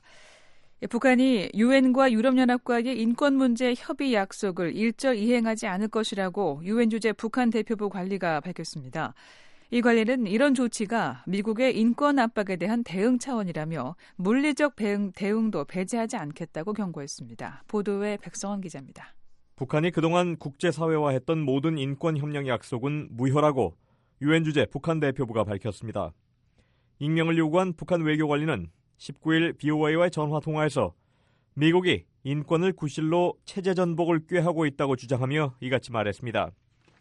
북한이 유엔과 유럽연합과의 인권 문제 협의 약속을 일절 이행하지 않을 것이라고 유엔 주재 북한 대표부 관리가 밝혔습니다. 이 관리는 이런 조치가 미국의 인권 압박에 대한 대응 차원이라며 물리적 대응, 대응도 배제하지 않겠다고 경고했습니다. 보도에 백성원 기자입니다. 북한이 그동안 국제사회와 했던 모든 인권협력 약속은 무효라고 유엔 주재 북한 대표부가 밝혔습니다. 익명을 요구한 북한 외교관리는 십구일 비오에이와의 전화통화에서 미국이 인권을 구실로 체제 전복을 꾀하고 있다고 주장하며 이같이 말했습니다.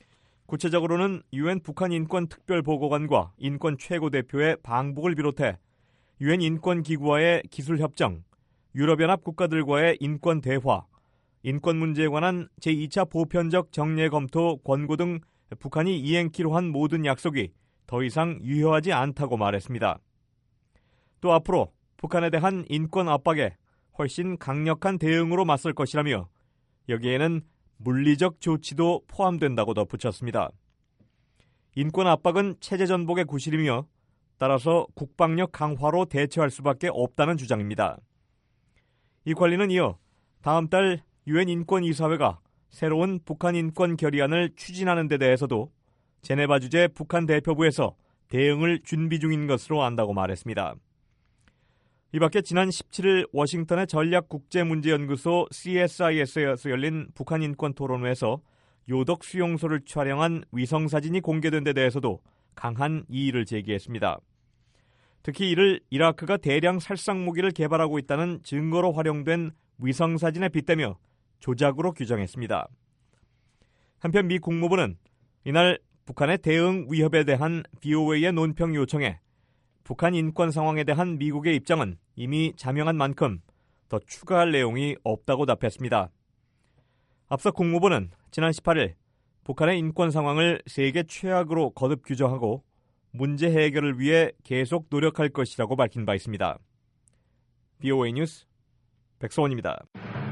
구체적으로는 유엔 북한 인권 특별보고관과 인권 최고대표의 방북을 비롯해 유엔 인권기구와의 기술협정, 유럽연합 국가들과의 인권 대화, 인권 문제에 관한 제이 차 보편적 정례 검토 권고 등 북한이 이행키로 한 모든 약속이 더 이상 유효하지 않다고 말했습니다. 또 앞으로 북한에 대한 인권 압박에 훨씬 강력한 대응으로 맞설 것이라며 여기에는 물리적 조치도 포함된다고 덧붙였습니다. 인권 압박은 체제 전복의 구실이며 따라서 국방력 강화로 대처할 수밖에 없다는 주장입니다. 이 관리는 이어 다음 달 유엔 인권이사회가 새로운 북한 인권 결의안을 추진하는 데 대해서도 제네바 주재 북한 대표부에서 대응을 준비 중인 것으로 안다고 말했습니다. 이 밖에 지난 십칠일 워싱턴의 전략국제문제연구소 씨에스아이에스에서 열린 북한 인권 토론회에서 요덕 수용소를 촬영한 위성사진이 공개된 데 대해서도 강한 이의를 제기했습니다. 특히 이를 이라크가 대량 살상무기를 개발하고 있다는 증거로 활용된 위성사진에 빗대며 조작으로 규정했습니다. 한편 미 국무부는 이날 북한의 대응 위협에 대한 브이오에이의 논평 요청에 북한 인권 상황에 대한 미국의 입장은 이미 자명한 만큼 더 추가할 내용이 없다고 답했습니다. 앞서 국무부는 지난 십팔일 북한의 인권 상황을 세계 최악으로 거듭 규정하고 문제 해결을 위해 계속 노력할 것이라고 밝힌 바 있습니다. 브이오에이 뉴스 백성원입니다.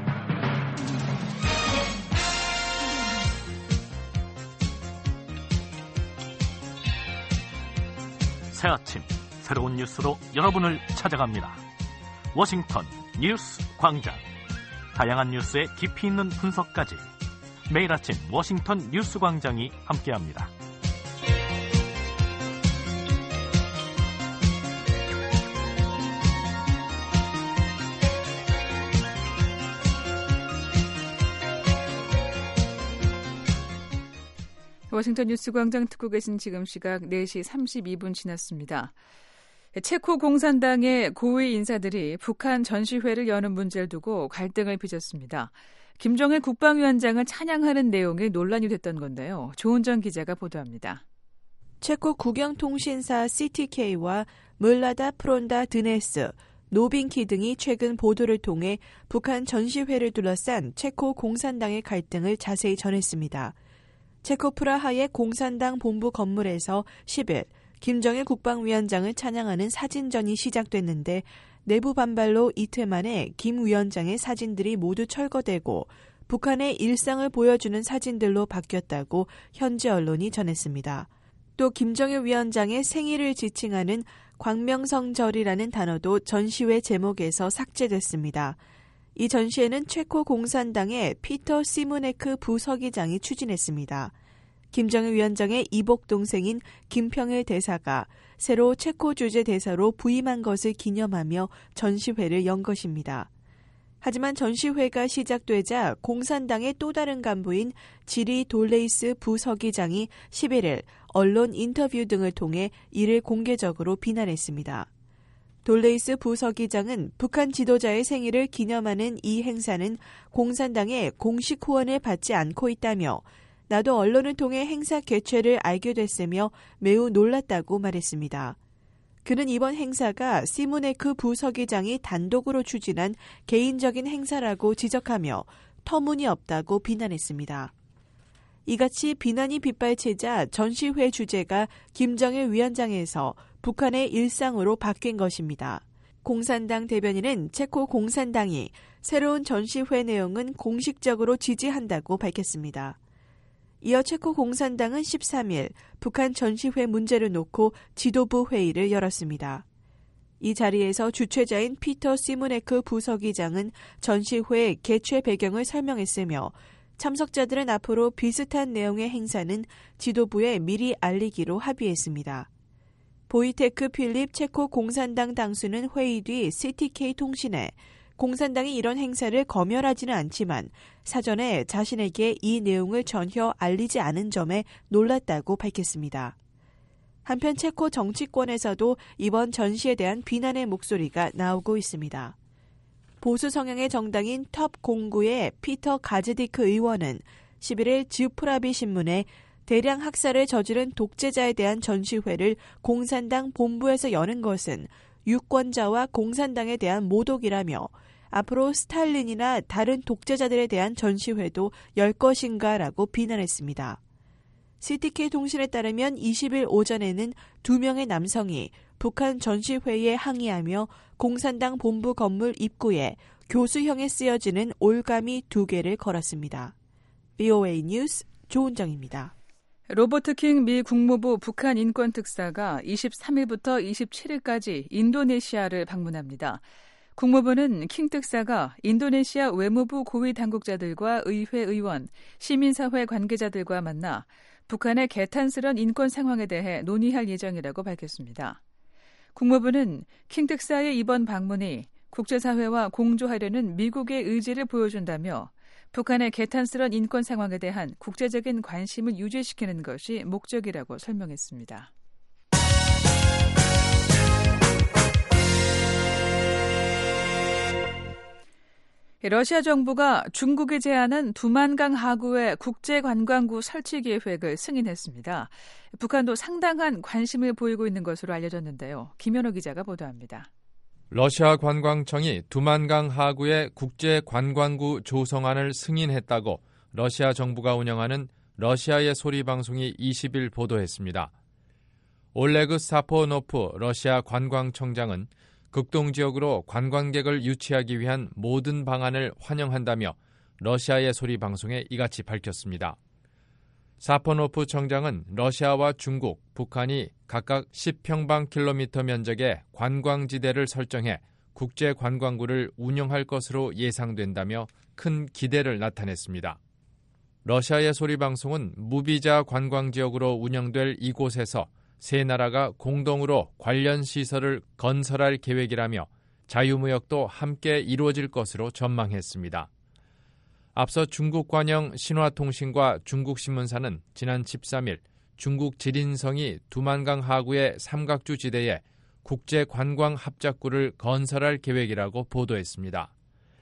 새 아침 새로운 뉴스로 여러분을 찾아갑니다. 워싱턴 뉴스 광장. 다양한 뉴스의 깊이 있는 분석까지 매일 아침 워싱턴 뉴스 광장이 함께합니다. 워싱턴 뉴스 광장 듣고 계신 지금 시각 네 시 삼십이 분 지났습니다. 체코 공산당의 고위 인사들이 북한 전시회를 여는 문제를 두고 갈등을 빚었습니다. 김정일 국방위원장을 찬양하는 내용이 논란이 됐던 건데요. 조은정 기자가 보도합니다. 체코 국영통신사 씨티케이와 물라다 프론다 드네스, 노빈키 등이 최근 보도를 통해 북한 전시회를 둘러싼 체코 공산당의 갈등을 자세히 전했습니다. 체코 프라하의 공산당 본부 건물에서 십일 김정일 국방위원장을 찬양하는 사진전이 시작됐는데 내부 반발로 이틀 만에 김 위원장의 사진들이 모두 철거되고 북한의 일상을 보여주는 사진들로 바뀌었다고 현지 언론이 전했습니다. 또 김정일 위원장의 생일을 지칭하는 광명성절이라는 단어도 전시회 제목에서 삭제됐습니다. 이 전시회는 체코 공산당의 피터 시무네크 부서기장이 추진했습니다. 김정일 위원장의 이복 동생인 김평일 대사가 새로 체코 주재 대사로 부임한 것을 기념하며 전시회를 연 것입니다. 하지만 전시회가 시작되자 공산당의 또 다른 간부인 지리 돌레이스 부서기장이 십일일 언론 인터뷰 등을 통해 이를 공개적으로 비난했습니다. 돌레이스 부서기장은 북한 지도자의 생일을 기념하는 이 행사는 공산당의 공식 후원을 받지 않고 있다며 나도 언론을 통해 행사 개최를 알게 됐으며 매우 놀랐다고 말했습니다. 그는 이번 행사가 시무네크 부서기장이 단독으로 추진한 개인적인 행사라고 지적하며 터무니없다고 비난했습니다. 이같이 비난이 빗발치자 전시회 주제가 김정일 위원장에서 북한의 일상으로 바뀐 것입니다. 공산당 대변인은 체코 공산당이 새로운 전시회 내용은 공식적으로 지지한다고 밝혔습니다. 이어 체코 공산당은 십삼일 북한 전시회 문제를 놓고 지도부 회의를 열었습니다. 이 자리에서 주최자인 피터 시무네크 부서기장은 전시회 개최 배경을 설명했으며 참석자들은 앞으로 비슷한 내용의 행사는 지도부에 미리 알리기로 합의했습니다. 보이테크 필립 체코 공산당 당수는 회의 뒤 씨티케이 통신에 공산당이 이런 행사를 검열하지는 않지만 사전에 자신에게 이 내용을 전혀 알리지 않은 점에 놀랐다고 밝혔습니다. 한편 체코 정치권에서도 이번 전시에 대한 비난의 목소리가 나오고 있습니다. 보수 성향의 정당인 텁 공구의 피터 가즈디크 의원은 십일일 즈프라비 신문에 대량 학살을 저지른 독재자에 대한 전시회를 공산당 본부에서 여는 것은 유권자와 공산당에 대한 모독이라며 앞으로 스탈린이나 다른 독재자들에 대한 전시회도 열 것인가라고 비난했습니다. 씨티케이 통신에 따르면 이십 일 오전에는 두 명의 남성이 북한 전시회에 항의하며 공산당 본부 건물 입구에 교수형에 쓰여지는 올가미 두 개를 걸었습니다. 브이오에이 뉴스 조은정입니다. 로버트 킹 미 국무부 북한 인권특사가 이십삼 일부터 이십칠 일까지 인도네시아를 방문합니다. 국무부는 킹 특사가 인도네시아 외무부 고위 당국자들과 의회 의원, 시민사회 관계자들과 만나 북한의 개탄스러운 인권 상황에 대해 논의할 예정이라고 밝혔습니다. 국무부는 킹 특사의 이번 방문이 국제사회와 공조하려는 미국의 의지를 보여준다며 북한의 개탄스러운 인권 상황에 대한 국제적인 관심을 유지시키는 것이 목적이라고 설명했습니다. 러시아 정부가 중국이 제안한 두만강 하구의 국제관광구 설치 계획을 승인했습니다. 북한도 상당한 관심을 보이고 있는 것으로 알려졌는데요. 김현호 기자가 보도합니다. 러시아 관광청이 두만강 하구의 국제관광구 조성안을 승인했다고 러시아 정부가 운영하는 러시아의 소리 방송이 이십 일 보도했습니다. 올레그 사포노프 러시아 관광청장은 극동지역으로 관광객을 유치하기 위한 모든 방안을 환영한다며 러시아의 소리 방송에 이같이 밝혔습니다. 사포노프 청장은 러시아와 중국, 북한이 각각 십 평방킬로미터 면적의 관광지대를 설정해 국제관광구를 운영할 것으로 예상된다며 큰 기대를 나타냈습니다. 러시아의 소리 방송은 무비자 관광지역으로 운영될 이곳에서 세 나라가 공동으로 관련 시설을 건설할 계획이라며 자유무역도 함께 이루어질 것으로 전망했습니다. 앞서 중국 관영 신화통신과 중국신문사는 지난 십삼 일 중국 지린성이 두만강 하구의 삼각주 지대에 국제관광합작구를 건설할 계획이라고 보도했습니다.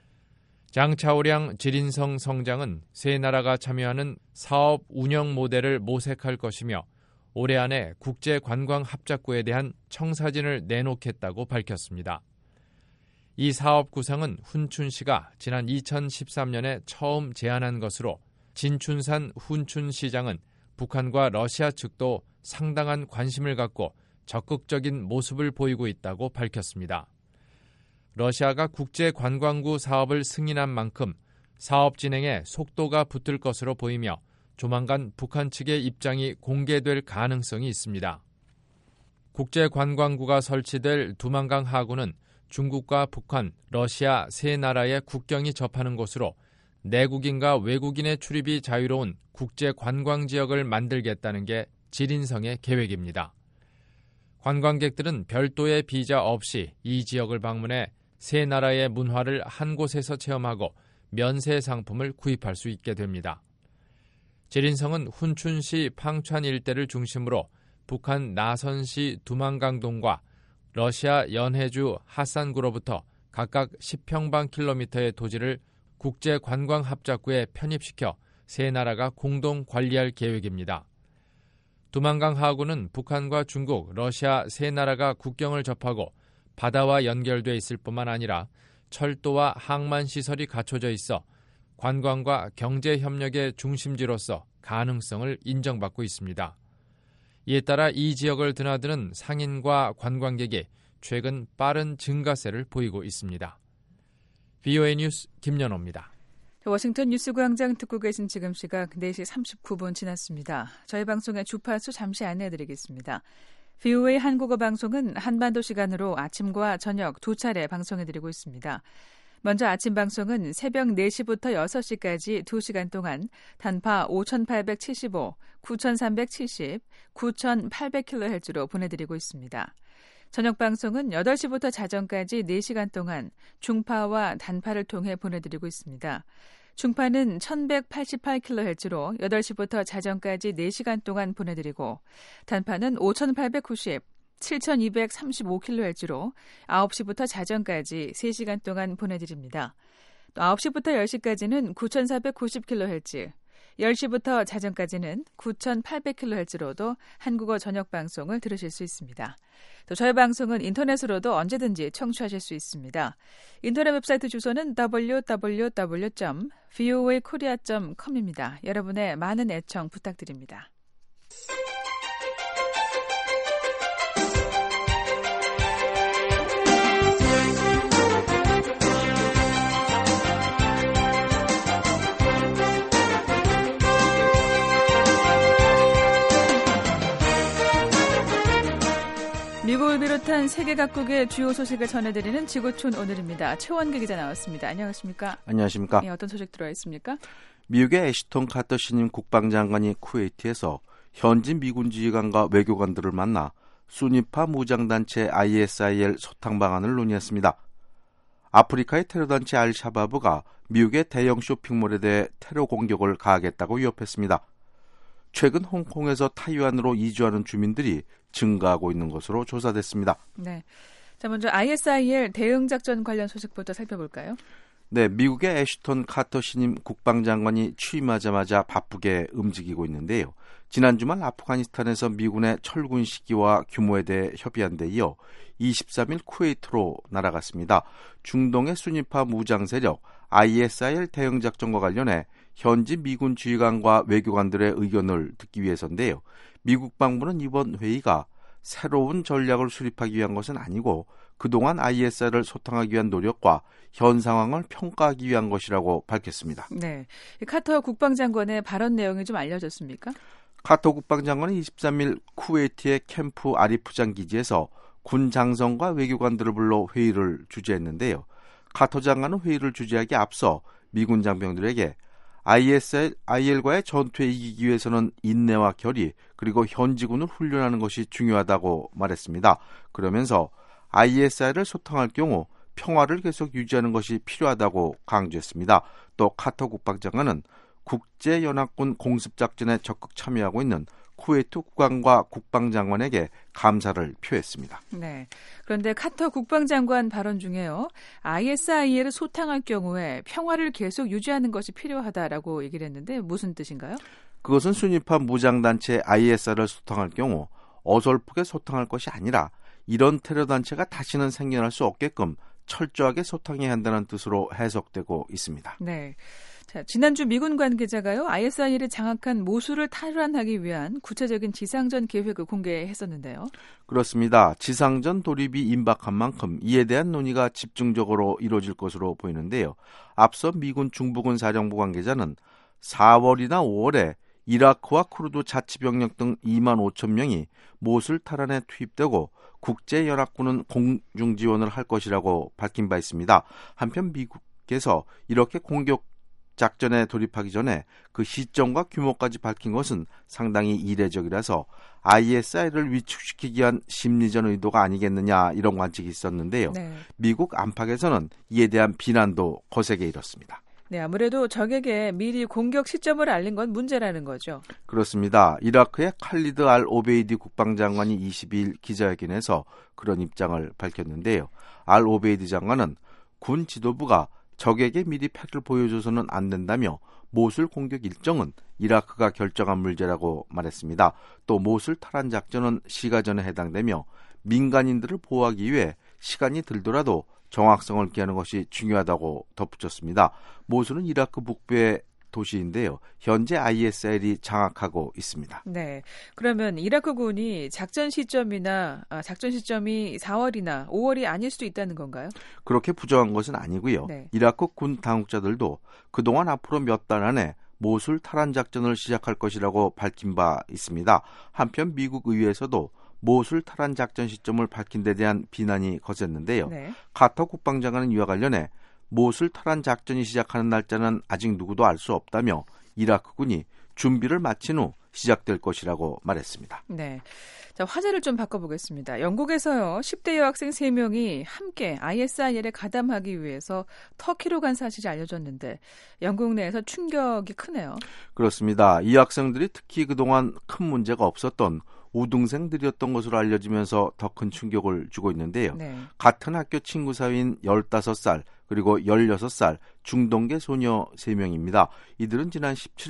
장차오량 지린성 성장은 세 나라가 참여하는 사업 운영 모델을 모색할 것이며 올해 안에 국제관광합작구에 대한 청사진을 내놓겠다고 밝혔습니다. 이 사업 구상은 훈춘시가 지난 이천십삼 년에 처음 제안한 것으로 진춘산 훈춘시장은 북한과 러시아 측도 상당한 관심을 갖고 적극적인 모습을 보이고 있다고 밝혔습니다. 러시아가 국제관광구 사업을 승인한 만큼 사업 진행에 속도가 붙을 것으로 보이며 조만간 북한 측의 입장이 공개될 가능성이 있습니다. 국제관광구가 설치될 두만강 하구는 중국과 북한, 러시아 세 나라의 국경이 접하는 곳으로 내국인과 외국인의 출입이 자유로운 국제관광지역을 만들겠다는 게 지린성의 계획입니다. 관광객들은 별도의 비자 없이 이 지역을 방문해 세 나라의 문화를 한 곳에서 체험하고 면세 상품을 구입할 수 있게 됩니다. 지린성은 훈춘시 팡촨 일대를 중심으로 북한 나선시 두만강동과 러시아 연해주 하산구로부터 각각 십 평방킬로미터의 토지를 국제관광합작구에 편입시켜 세 나라가 공동 관리할 계획입니다. 두만강 하구는 북한과 중국, 러시아 세 나라가 국경을 접하고 바다와 연결돼 있을 뿐만 아니라 철도와 항만시설이 갖춰져 있어 관광과 경제협력의 중심지로서 가능성을 인정받고 있습니다. 이에 따라 이 지역을 드나드는 상인과 관광객이 최근 빠른 증가세를 보이고 있습니다. 브이오에이 뉴스 김연호입니다. 워싱턴 뉴스광장 듣고 계신 지금 시각 네 시 삼십구 분 지났습니다. 저희 방송의 주파수 잠시 안내해드리겠습니다. 브이오에이 한국어 방송은 한반도 시간으로 아침과 저녁 두 차례 방송해드리고 있습니다. 먼저 아침 방송은 새벽 네 시부터 여섯 시까지 두 시간 동안 단파 오천팔백칠십오, 구천삼백칠십, 구천팔백 킬로헤르츠로 보내드리고 있습니다. 저녁 방송은 여덟 시부터 자정까지 네 시간 동안 중파와 단파를 통해 보내드리고 있습니다. 중파는 천백팔십팔 킬로헤르츠로 여덟 시부터 자정까지 네 시간 동안 보내드리고 단파는 오천팔백구십, 칠천이백삼십오 킬로헤르츠로 아홉 시부터 자정까지 세 시간 동안 보내드립니다. 또 아홉 시부터 열 시까지는 구천사백구십 킬로헤르츠, 열 시부터 자정까지는 구천팔백 킬로헤르츠로도 한국어 저녁 방송을 들으실 수 있습니다. 또 저희 방송은 인터넷으로도 언제든지 청취하실 수 있습니다. 인터넷 웹사이트 주소는 더블유 더블유 더블유 점 브이오에이 코리아 점 컴입니다. 여러분의 많은 애청 부탁드립니다. 미국을 비롯한 세계 각국의 주요 소식을 전해드리는 지구촌 오늘입니다. 최원기 기자 나왔습니다. 안녕하십니까? 안녕하십니까? 네, 어떤 소식 들어와 있습니까? 미국의 애시톤 카터 신임 국방장관이 쿠웨이트에서 현지 미군 지휘관과 외교관들을 만나 수니파 무장단체 아이에스아이엘 소탕 방안을 논의했습니다. 아프리카의 테러단체 알샤바브가 미국의 대형 쇼핑몰에 대해 테러 공격을 가하겠다고 위협했습니다. 최근 홍콩에서 타이완으로 이주하는 주민들이 증가하고 있는 것으로 조사됐습니다. 네. 자, 먼저 아이에스아이엘 대응 작전 관련 소식부터 살펴볼까요? 네, 미국의 애시톤 카터 신임 국방장관이 취임하자마자 바쁘게 움직이고 있는데요. 지난 주말 아프가니스탄에서 미군의 철군 시기와 규모에 대해 협의한 데 이어 이십삼 일 쿠웨이트로 날아갔습니다. 중동의 순위파 무장 세력 아이에스아이엘 대응 작전과 관련해 현지 미군 지휘관과 외교관들의 의견을 듣기 위해서인데요. 미국 방부는 이번 회의가 새로운 전략을 수립하기 위한 것은 아니고 그동안 아이에스아이엘을 소탕하기 위한 노력과 현 상황을 평가하기 위한 것이라고 밝혔습니다. 네, 카터 국방장관의 발언 내용이 좀 알려졌습니까? 카터 국방장관은 이십삼 일 쿠웨이트의 캠프 아리프장 기지에서 군 장성과 외교관들을 불러 회의를 주재했는데요. 카터 장관은 회의를 주재하기 앞서 미군 장병들에게 아이에스아이엘과의 전투에 이기기 위해서는 인내와 결의 그리고 현지군을 훈련하는 것이 중요하다고 말했습니다. 그러면서 아이에스아이엘을 소탕할 경우 평화를 계속 유지하는 것이 필요하다고 강조했습니다. 또 카터 국방장관은 국제연합군 공습작전에 적극 참여하고 있는 쿠웨이트 국방과 국방장관에게 감사를 표했습니다. 네. 그런데 카터 국방장관 발언 중에요. 아이에스아이엘을 소탕할 경우에 평화를 계속 유지하는 것이 필요하다라고 얘기를 했는데 무슨 뜻인가요? 그것은 순위파 무장단체 아이에스아이엘을 소탕할 경우 어설프게 소탕할 것이 아니라 이런 테러단체가 다시는 생겨날 수 없게끔 철저하게 소탕해야 한다는 뜻으로 해석되고 있습니다. 네. 자, 지난주 미군 관계자가요, 아이에스아이엘을 장악한 모술을 탈환하기 위한 구체적인 지상전 계획을 공개했었는데요. 그렇습니다. 지상전 돌입이 임박한 만큼 이에 대한 논의가 집중적으로 이루어질 것으로 보이는데요. 앞서 미군 중부군 사령부 관계자는 사월이나 오월에 이라크와 쿠르드 자치병력 등 이만 오천 명이 모술 탈환에 투입되고 국제연합군은 공중 지원을 할 것이라고 밝힌 바 있습니다. 한편 미국에서 이렇게 공격 작전에 돌입하기 전에 그 시점과 규모까지 밝힌 것은 상당히 이례적이라서 아이에스아이엘을 위축시키기 위한 심리전 의도가 아니겠느냐 이런 관측이 있었는데요. 네. 미국 안팎에서는 이에 대한 비난도 거세게 일었습니다. 네, 아무래도 적에게 미리 공격 시점을 알린 건 문제라는 거죠. 그렇습니다. 이라크의 칼리드 알 오베이디 국방장관이 이십이 일 기자회견에서 그런 입장을 밝혔는데요. 알 오베이디 장관은 군 지도부가 적에게 미리 패를 보여줘서는 안 된다며 모술 공격 일정은 이라크가 결정한 문제라고 말했습니다. 또 모술 탈환 작전은 시가전에 해당되며 민간인들을 보호하기 위해 시간이 들더라도 정확성을 기하는 것이 중요하다고 덧붙였습니다. 모술은 이라크 북부의 도시인데요. 현재 아이에스아이엘이 장악하고 있습니다. 네, 그러면 이라크군이 작전 시점이나 아, 작전 시점이 사월이나 오월이 아닐 수도 있다는 건가요? 그렇게 부정한 것은 아니고요. 네. 이라크 군 당국자들도 그동안 앞으로 몇 달 안에 모술 탈환 작전을 시작할 것이라고 밝힌 바 있습니다. 한편 미국 의회에서도 모술 탈환 작전 시점을 밝힌 데 대한 비난이 거셌는데요. 네. 카터 국방장관은 이와 관련해 모술 탈환 작전이 시작하는 날짜는 아직 누구도 알 수 없다며 이라크군이 준비를 마친 후 시작될 것이라고 말했습니다. 네, 자, 화제를 좀 바꿔보겠습니다. 영국에서요, 십 대 여학생 세 명이 함께 아이에스아이엘에 가담하기 위해서 터키로 간 사실이 알려졌는데 영국 내에서 충격이 크네요. 그렇습니다. 이 학생들이 특히 그동안 큰 문제가 없었던 우등생들이었던 것으로 알려지면서 더 큰 충격을 주고 있는데요. 네. 같은 학교 친구 사이인 열다섯 살 그리고 열여섯 살 중동계 소녀 세 명입니다. 이들은 지난 십칠 일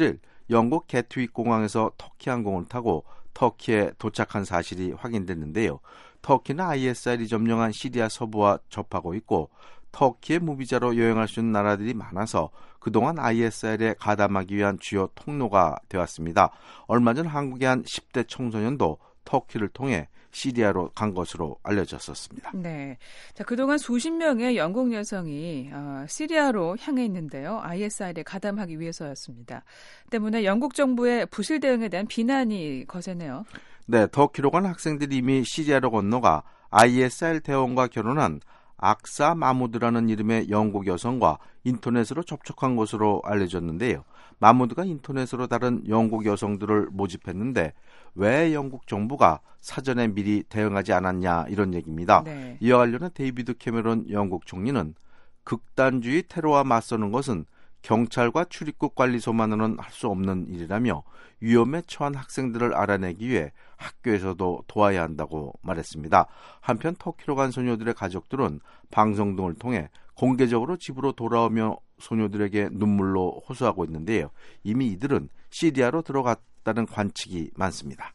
영국 게트윅 공항에서 터키 항공을 타고 터키에 도착한 사실이 확인됐는데요. 터키는 아이에스아이엘이 점령한 시리아 서부와 접하고 있고 터키의 무비자로 여행할 수 있는 나라들이 많아서 그동안 아이에스아이엘에 가담하기 위한 주요 통로가 되었습니다. 얼마 전 한국의 한 십 대 청소년도 터키를 통해 시리아로 간 것으로 알려졌었습니다. 네, 자 그동안 수십 명의 영국 여성이 어, 시리아로 향해 있는데요. 아이에스아이엘에 가담하기 위해서였습니다. 때문에 영국 정부의 부실 대응에 대한 비난이 거세네요. 네, 터키로 간 학생들이 이미 시리아로 건너가 아이에스아이엘 대원과 결혼한 악사 마무드라는 이름의 영국 여성과 인터넷으로 접촉한 것으로 알려졌는데요. 마무드가 인터넷으로 다른 영국 여성들을 모집했는데 왜 영국 정부가 사전에 미리 대응하지 않았냐 이런 얘기입니다. 네. 이와 관련해 데이비드 캐머런 영국 총리는 극단주의 테러와 맞서는 것은 경찰과 출입국 관리소만으로는 할 수 없는 일이라며 위험에 처한 학생들을 알아내기 위해 학교에서도 도와야 한다고 말했습니다. 한편 터키로 간 소녀들의 가족들은 방송 등을 통해 공개적으로 집으로 돌아오며 소녀들에게 눈물로 호소하고 있는데요. 이미 이들은 시리아로 들어갔다는 관측이 많습니다.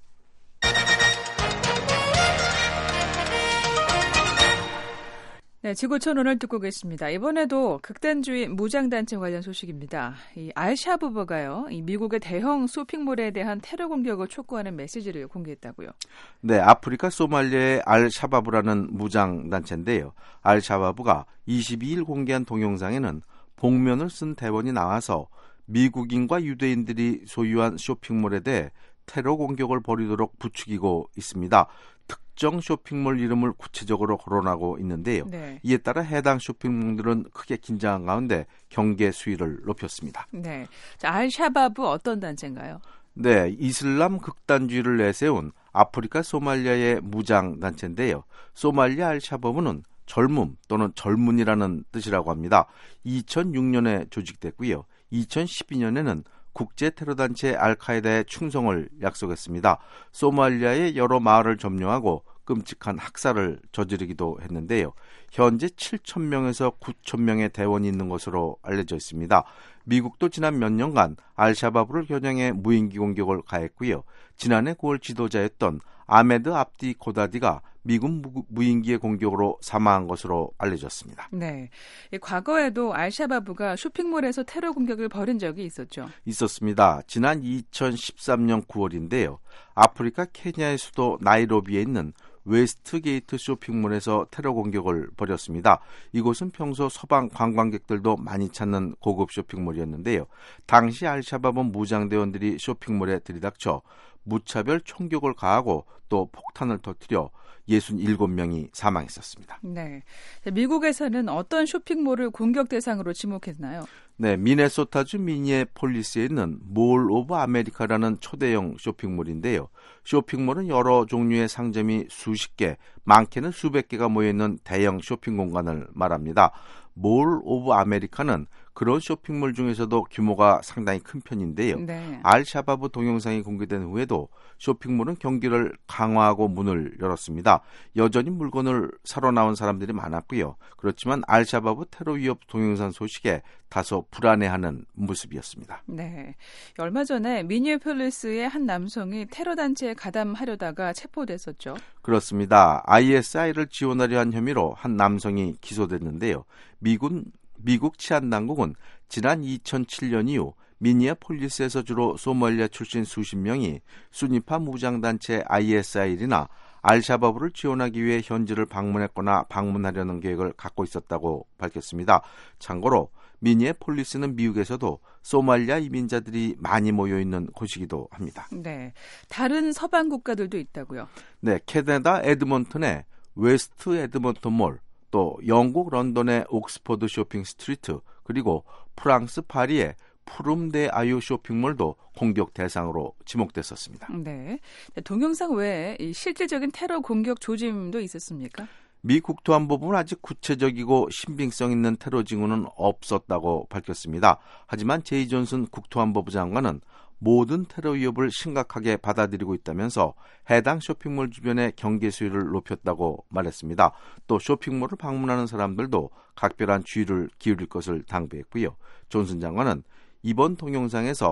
네, 지구촌론을 듣고 계십니다. 이번에도 극단주의 무장단체 관련 소식입니다. 이 알샤바브가요, 이 미국의 대형 쇼핑몰에 대한 테러 공격을 촉구하는 메시지를 공개했다고요. 네, 아프리카 소말리아의 알샤바브라는 무장단체인데요. 알샤바브가 이십이 일 공개한 동영상에는 복면을 쓴 대원이 나와서 미국인과 유대인들이 소유한 쇼핑몰에 대해 테러 공격을 벌이도록 부추기고 있습니다. 특정 쇼핑몰 이름을 구체적으로 거론하고 있는데요. 네. 이에 따라 해당 쇼핑몰들은 크게 긴장한 가운데 경계 수위를 높였습니다. 네, 자, 알샤바브 어떤 단체인가요? 네, 이슬람 극단주의를 내세운 아프리카 소말리아의 무장단체인데요. 소말리아 알샤바브는 젊음 또는 젊은이라는 뜻이라고 합니다. 이천육 년에 조직됐고요. 이천십이 년에는 국제 테러단체 알카에다의 충성을 약속했습니다. 소말리아의 여러 마을을 점령하고 끔찍한 학살을 저지르기도 했는데요. 현재 칠천 명에서 구천 명의 대원이 있는 것으로 알려져 있습니다. 미국도 지난 몇 년간 알샤바브를 겨냥해 무인기 공격을 가했고요. 지난해 구월 지도자였던 아메드 압디 고다디가 미국 무인기의 공격으로 사망한 것으로 알려졌습니다. 네, 과거에도 알샤바브가 쇼핑몰에서 테러 공격을 벌인 적이 있었죠. 있었습니다. 지난 이천십삼 년 구월인데요. 아프리카 케냐의 수도 나이로비에 있는 웨스트게이트 쇼핑몰에서 테러 공격을 벌였습니다. 이곳은 평소 서방 관광객들도 많이 찾는 고급 쇼핑몰이었는데요. 당시 알샤바브 무장대원들이 쇼핑몰에 들이닥쳐 무차별 총격을 가하고 또 폭탄을 터뜨려 육십칠 명이 사망했었습니다. 네, 미국에서는 어떤 쇼핑몰을 공격 대상으로 지목했나요? 네, 미네소타주 미니애폴리스에 있는 몰 오브 아메리카라는 초대형 쇼핑몰인데요. 쇼핑몰은 여러 종류의 상점이 수십 개, 많게는 수백 개가 모여있는 대형 쇼핑 공간을 말합니다. 몰 오브 아메리카는 그런 쇼핑몰 중에서도 규모가 상당히 큰 편인데요. 네. 알샤바브 동영상이 공개된 후에도 쇼핑몰은 경기를 강화하고 문을 열었습니다. 여전히 물건을 사러 나온 사람들이 많았고요. 그렇지만 알샤바브 테러 위협 동영상 소식에 다소 불안해하는 모습이었습니다. 네, 얼마 전에 미니애폴리스의 한 남성이 테러 단체에 가담하려다가 체포됐었죠. 그렇습니다. 아이에스아이엘을 지원하려 한 혐의로 한 남성이 기소됐는데요. 미군 미국 치안당국은 지난 이천칠 년 이후 미니애폴리스에서 주로 소말리아 출신 수십 명이 수니파 무장단체 아이에스아이엘이나 알샤바브를 지원하기 위해 현지를 방문했거나 방문하려는 계획을 갖고 있었다고 밝혔습니다. 참고로 미니애폴리스는 미국에서도 소말리아 이민자들이 많이 모여있는 곳이기도 합니다. 네, 다른 서방 국가들도 있다고요? 네, 캐나다 에드먼턴의 웨스트 에드먼턴 몰, 또 영국 런던의 옥스퍼드 쇼핑 스트리트, 그리고 프랑스 파리의 푸름 데 아유 쇼핑몰도 공격 대상으로 지목됐었습니다. 네, 동영상 외에 실질적인 테러 공격 조짐도 있었습니까? 미 국토안보부는 아직 구체적이고 신빙성 있는 테러 징후는 없었다고 밝혔습니다. 하지만 제이 존슨 국토안보부 장관은 모든 테러 위협을 심각하게 받아들이고 있다면서 해당 쇼핑몰 주변의 경계 수위를 높였다고 말했습니다. 또 쇼핑몰을 방문하는 사람들도 각별한 주의를 기울일 것을 당부했고요. 존슨 장관은 이번 동영상에서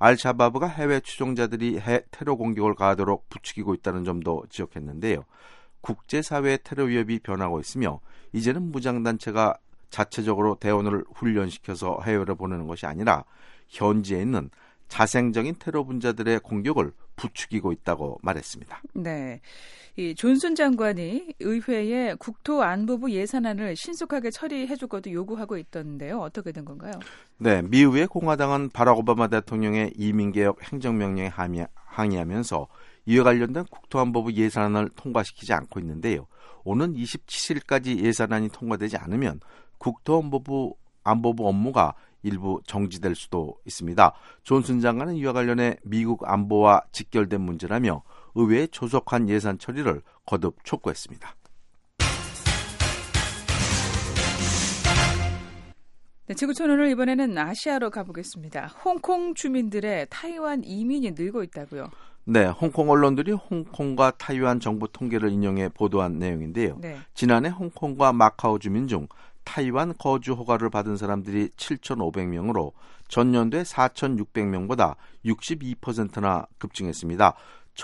알샤바브가 해외 추종자들이 해 테러 공격을 가하도록 부추기고 있다는 점도 지적했는데요. 국제사회의 테러 위협이 변하고 있으며 이제는 무장단체가 자체적으로 대원을 훈련시켜서 해외로 보내는 것이 아니라 현지에 있는 자생적인 테러 분자들의 공격을 부추기고 있다고 말했습니다. 네, 이 존슨 장관이 의회에 국토안보부 예산안을 신속하게 처리해줄 것도 요구하고 있던데요. 어떻게 된 건가요? 네, 미의회 공화당은 바락 오바마 대통령의 이민개혁 행정명령에 항의하면서 이에 관련된 국토안보부 예산안을 통과시키지 않고 있는데요. 오는 이십칠일까지 예산안이 통과되지 않으면 국토안보부 안보부 업무가 일부 정지될 수도 있습니다. 존슨 장관은 이와 관련해 미국 안보와 직결된 문제라며 의회에 조속한 예산 처리를 거듭 촉구했습니다. 네, 지구촌오늘 이번에는 아시아로 가보겠습니다. 홍콩 주민들의 타이완 이민이 늘고 있다고요? 네, 홍콩 언론들이 홍콩과 타이완 정부 통계를 인용해 보도한 내용인데요. 네. 지난해 홍콩과 마카오 주민 중 타이완 거주 허가를 받은 사람들이 칠천오백 명으로 전년도에 사천육백 명보다 육십이 퍼센트나 급증했습니다.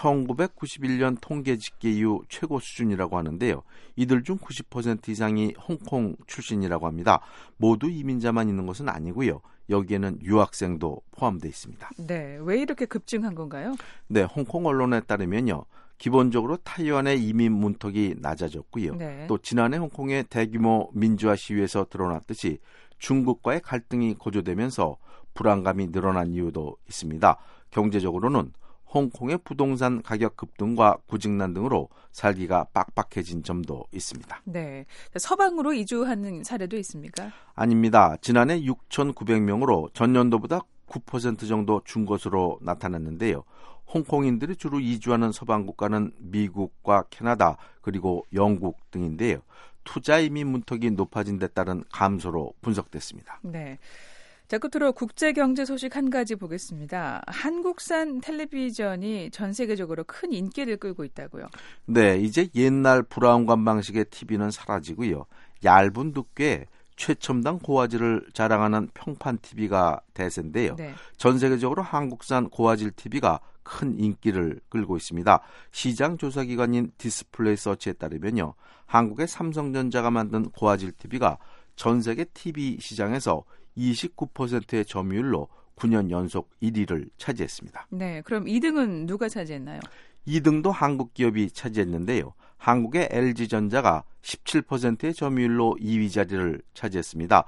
천구백구십일년 통계 집계 이후 최고 수준이라고 하는데요. 이들 중 구십 퍼센트 이상이 홍콩 출신이라고 합니다. 모두 이민자만 있는 것은 아니고요. 여기에는 유학생도 포함되어 있습니다. 네, 왜 이렇게 급증한 건가요? 네, 홍콩 언론에 따르면요. 기본적으로 타이완의 이민 문턱이 낮아졌고요. 네. 또 지난해 홍콩의 대규모 민주화 시위에서 드러났듯이 중국과의 갈등이 고조되면서 불안감이 늘어난 이유도 있습니다. 경제적으로는 홍콩의 부동산 가격 급등과 구직난 등으로 살기가 빡빡해진 점도 있습니다. 네, 서방으로 이주하는 사례도 있습니까? 아닙니다. 지난해 육천구백 명으로 전년도보다 구 퍼센트 정도 준 것으로 나타났는데요. 홍콩인들이 주로 이주하는 서방 국가는 미국과 캐나다 그리고 영국 등인데요. 투자 이민 문턱이 높아진 데 따른 감소로 분석됐습니다. 네. 자, 끝으로 국제 경제 소식 한 가지 보겠습니다. 한국산 텔레비전이 전 세계적으로 큰 인기를 끌고 있다고요? 네, 이제 옛날 브라운관 방식의 티비는 사라지고요. 얇은 두께의 최첨단 고화질을 자랑하는 평판 티비가 대세인데요. 네. 전 세계적으로 한국산 고화질 티비가 큰 인기를 끌고 있습니다. 시장 조사기관인 디스플레이 서치에 따르면요. 한국의 삼성전자가 만든 고화질 티비가 전 세계 티비 시장에서 이십구 퍼센트의 점유율로 구 년 연속 일 위를 차지했습니다. 네, 그럼 이 등은 누가 차지했나요? 이 등도 한국 기업이 차지했는데요. 한국의 엘지전자가 십칠 퍼센트의 점유율로 이 위 자리를 차지했습니다.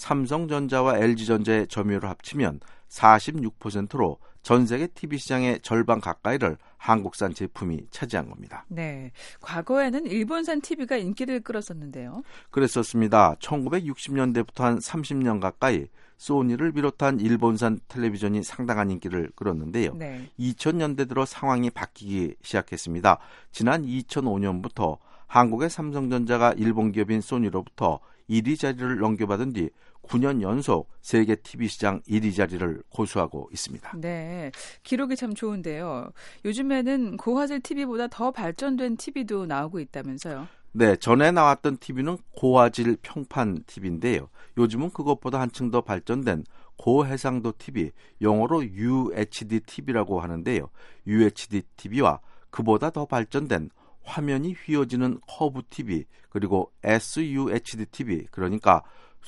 삼성전자와 엘지전자의 점유율을 합치면 사십육 퍼센트로 전 세계 티비 시장의 절반 가까이를 한국산 제품이 차지한 겁니다. 네, 과거에는 일본산 티비가 인기를 끌었었는데요. 그랬었습니다. 천구백육십 년대부터 한 삼십 년 가까이 소니를 비롯한 일본산 텔레비전이 상당한 인기를 끌었는데요. 네. 이천 년대 들어 상황이 바뀌기 시작했습니다. 지난 이천오 년부터 한국의 삼성전자가 일본 기업인 소니로부터 일 위 자리를 넘겨받은 뒤 구 년 연속 세계 티비 시장 일 위 자리를 고수하고 있습니다. 네, 기록이 참 좋은데요. 요즘에는 고화질 티비보다 더 발전된 티비도 나오고 있다면서요? 네, 전에 나왔던 티비는 고화질 평판 티비인데요. 요즘은 그것보다 한층 더 발전된 고해상도 티비, 영어로 유에이치디 티비라고 하는데요. 유에이치디 티비와 그보다 더 발전된 화면이 휘어지는 커브 티비, 그리고 에스유에이치디 티비, 그러니까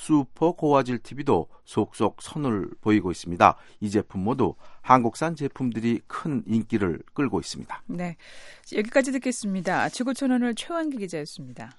슈퍼 고화질 티비도 속속 선을 보이고 있습니다. 이 제품 모두 한국산 제품들이 큰 인기를 끌고 있습니다. 네, 여기까지 듣겠습니다. 지구촌오늘 최완기 기자였습니다.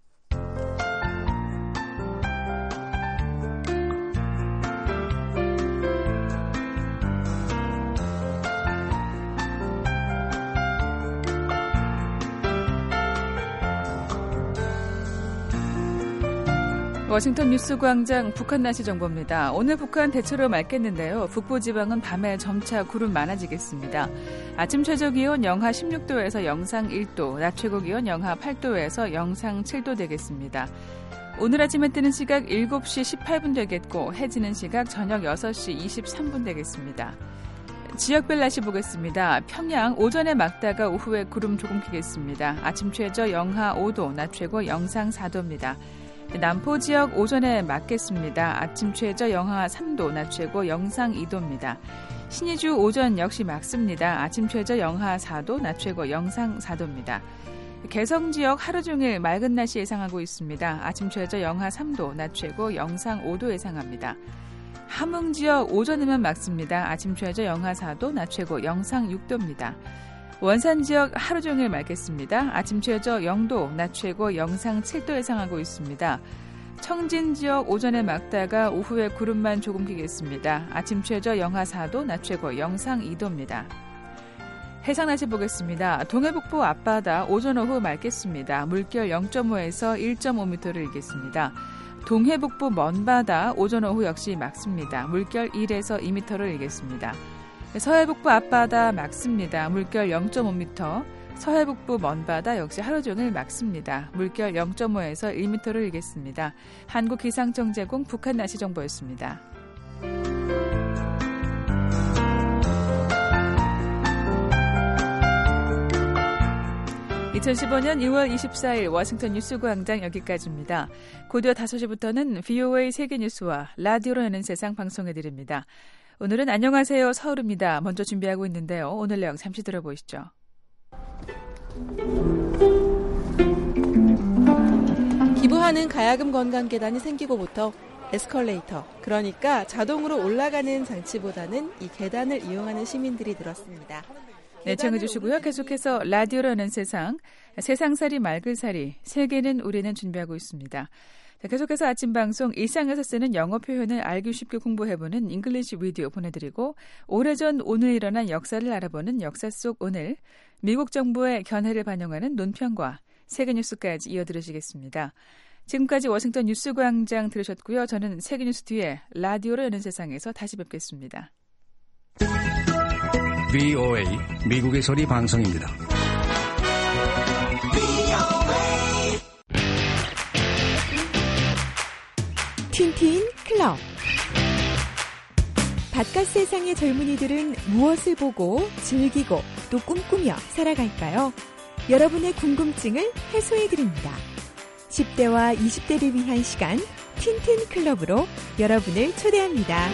워싱턴 뉴스광장 북한 날씨 정보입니다. 오늘 북한 대체로 맑겠는데요. 북부지방은 밤에 점차 구름 많아지겠습니다. 아침 최저기온 영하 십육 도에서 영상 일 도, 낮 최고기온 영하 팔 도에서 영상 칠 도 되겠습니다. 오늘 아침에 뜨는 시각 일곱 시 십팔 분 되겠고 해지는 시각 저녁 여섯 시 이십삼 분 되겠습니다. 지역별 날씨 보겠습니다. 평양 오전에 맑다가 오후에 구름 조금 끼겠습니다. 아침 최저 영하 오 도, 낮 최고 영상 사 도입니다. 남포 지역 오전에 맑겠습니다. 아침 최저 영하 삼 도, 낮 최고 영상 이 도입니다. 신의주 오전 역시 맑습니다. 아침 최저 영하 사 도, 낮 최고 영상 사 도입니다. 개성 지역 하루 종일 맑은 날씨 예상하고 있습니다. 아침 최저 영하 삼 도, 낮 최고 영상 오 도 예상합니다. 함흥 지역 오전이면 맑습니다. 아침 최저 영하 사 도, 낮 최고 영상 육 도입니다. 원산 지역 하루 종일 맑겠습니다. 아침 최저 영 도, 낮 최고 영상 칠 도 예상하고 있습니다. 청진 지역 오전에 맑다가 오후에 구름만 조금 끼겠습니다. 아침 최저 영하 사 도, 낮 최고 영상 이 도입니다. 해상 날씨 보겠습니다. 동해북부 앞바다 오전 오후 맑겠습니다. 물결 영 점 오에서 일 점 오 미터를 일겠습니다. 동해북부 먼바다 오전 오후 역시 맑습니다. 물결 일에서 이 미터를 일겠습니다. 서해북부 앞바다 맑습니다. 물결 영 점 오 미터. 서해북부 먼바다 역시 하루 종일 맑습니다. 물결 영 점 오에서 일 미터를 일겠습니다. 한국기상청 제공 북한 날씨 정보였습니다. 이천십오 년 이월 이십사일 워싱턴 뉴스광장 여기까지입니다. 곧이어 다섯 시부터는 브이오에이 세계뉴스와 라디오로 여는 세상 방송해드립니다. 오늘은 안녕하세요 서울입니다. 먼저 준비하고 있는데요. 오늘 내용 잠시 들어보시죠. 기부하는 가야금 건강계단이 생기고부터 에스컬레이터, 그러니까 자동으로 올라가는 장치보다는 이 계단을 이용하는 시민들이 늘었습니다. 네, 청해주시고요. 계속해서 라디오로 여는 세상, 세상살이 맑을살이, 세계는 우리는 준비하고 있습니다. 자, 계속해서 아침 방송 일상에서 쓰는 영어 표현을 알기 쉽게 공부해보는 잉글리시 비디오 보내드리고 오래전 오늘 일어난 역사를 알아보는 역사 속 오늘, 미국 정부의 견해를 반영하는 논평과 세계뉴스까지 이어들으시겠습니다. 지금까지 워싱턴 뉴스광장 들으셨고요. 저는 세계뉴스 뒤에 라디오로 여는 세상에서 다시 뵙겠습니다. 브이오에이 미국의 소리 방송입니다. 틴틴 클럽. 바깥 세상의 젊은이들은 무엇을 보고 즐기고 또 꿈꾸며 살아갈까요? 여러분의 궁금증을 해소해드립니다. 십 대와 이십 대를 위한 시간 틴틴 클럽으로 여러분을 초대합니다.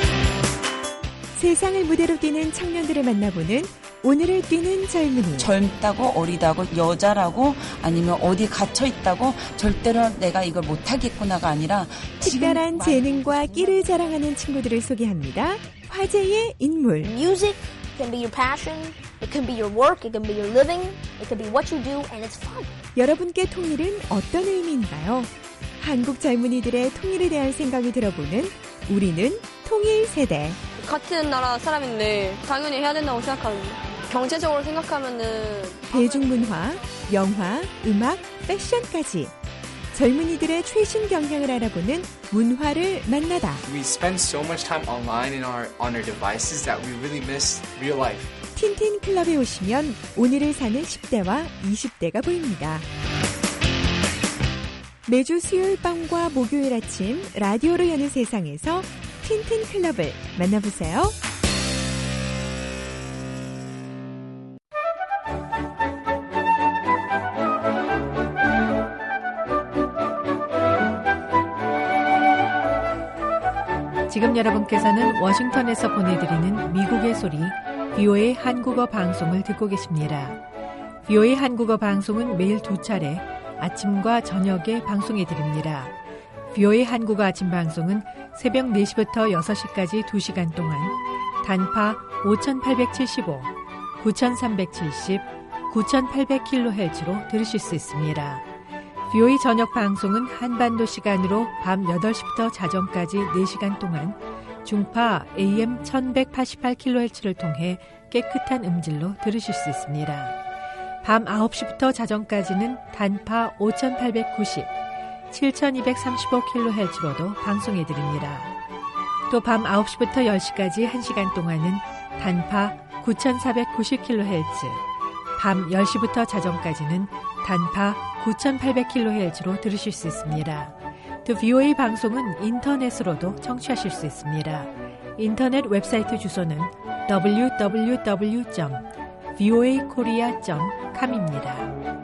세상을 무대로 뛰는 청년들을 만나보는 오늘을 뛰는 젊은이. 젊다고 어리다고 여자라고 아니면 어디 갇혀있다고 절대로 내가 이걸 못하겠구나가 아니라 특별한 재능과 끼를 자랑하는 친구들을 소개합니다. 화제의 인물. Music can be your passion, it can be your work, it can be your living, it can be what you do and it's fun. 여러분께 통일은 어떤 의미인가요? 한국 젊은이들의 통일에 대한 생각이 들어보는 우리는 통일 세대. 같은 나라 사람인데 당연히 해야 된다고 생각하는데 경제적으로 생각하면은 대중문화, 영화, 음악, 패션까지 젊은이들의 최신 경향을 알아보는 문화를 만나다. We spend so much time online in our on our devices that we really miss real life. 틴틴 클럽에 오시면 오늘을 사는 십 대와 이십 대가 보입니다. 매주 수요일 밤과 목요일 아침 라디오로 여는 세상에서 틴틴 클럽을 만나보세요. 지금 여러분께서는 워싱턴에서 보내드리는 미국의 소리 브이오에이 한국어 방송을 듣고 계십니다. 브이오에이 한국어 방송은 매일 두 차례 아침과 저녁에 방송해드립니다. 브이오에이 한국어 아침 방송은 새벽 네 시부터 여섯 시까지 두 시간 동안 단파 오천팔백칠십오, 구천삼백칠십, 구천팔백 킬로헤르츠로 들으실 수 있습니다. 브이오에이 저녁 방송은 한반도 시간으로 밤 여덟 시부터 자정까지 네 시간 동안 중파 에이엠 천백팔십팔 킬로헤르츠를 통해 깨끗한 음질로 들으실 수 있습니다. 밤 아홉 시부터 자정까지는 단파 오천팔백구십, 칠천이백삼십오 킬로헤르츠로도 방송해드립니다. 또 밤 아홉 시부터 열 시까지 한 시간 동안은 단파 구천사백구십 킬로헤르츠, 밤 열 시부터 자정까지는 단파 구천팔백 킬로헤르츠로 들으실 수 있습니다. 또 브이오에이 방송은 인터넷으로도 청취하실 수 있습니다. 인터넷 웹사이트 주소는 더블유 더블유 더블유 점 브이오에이 코리아 점 컴입니다.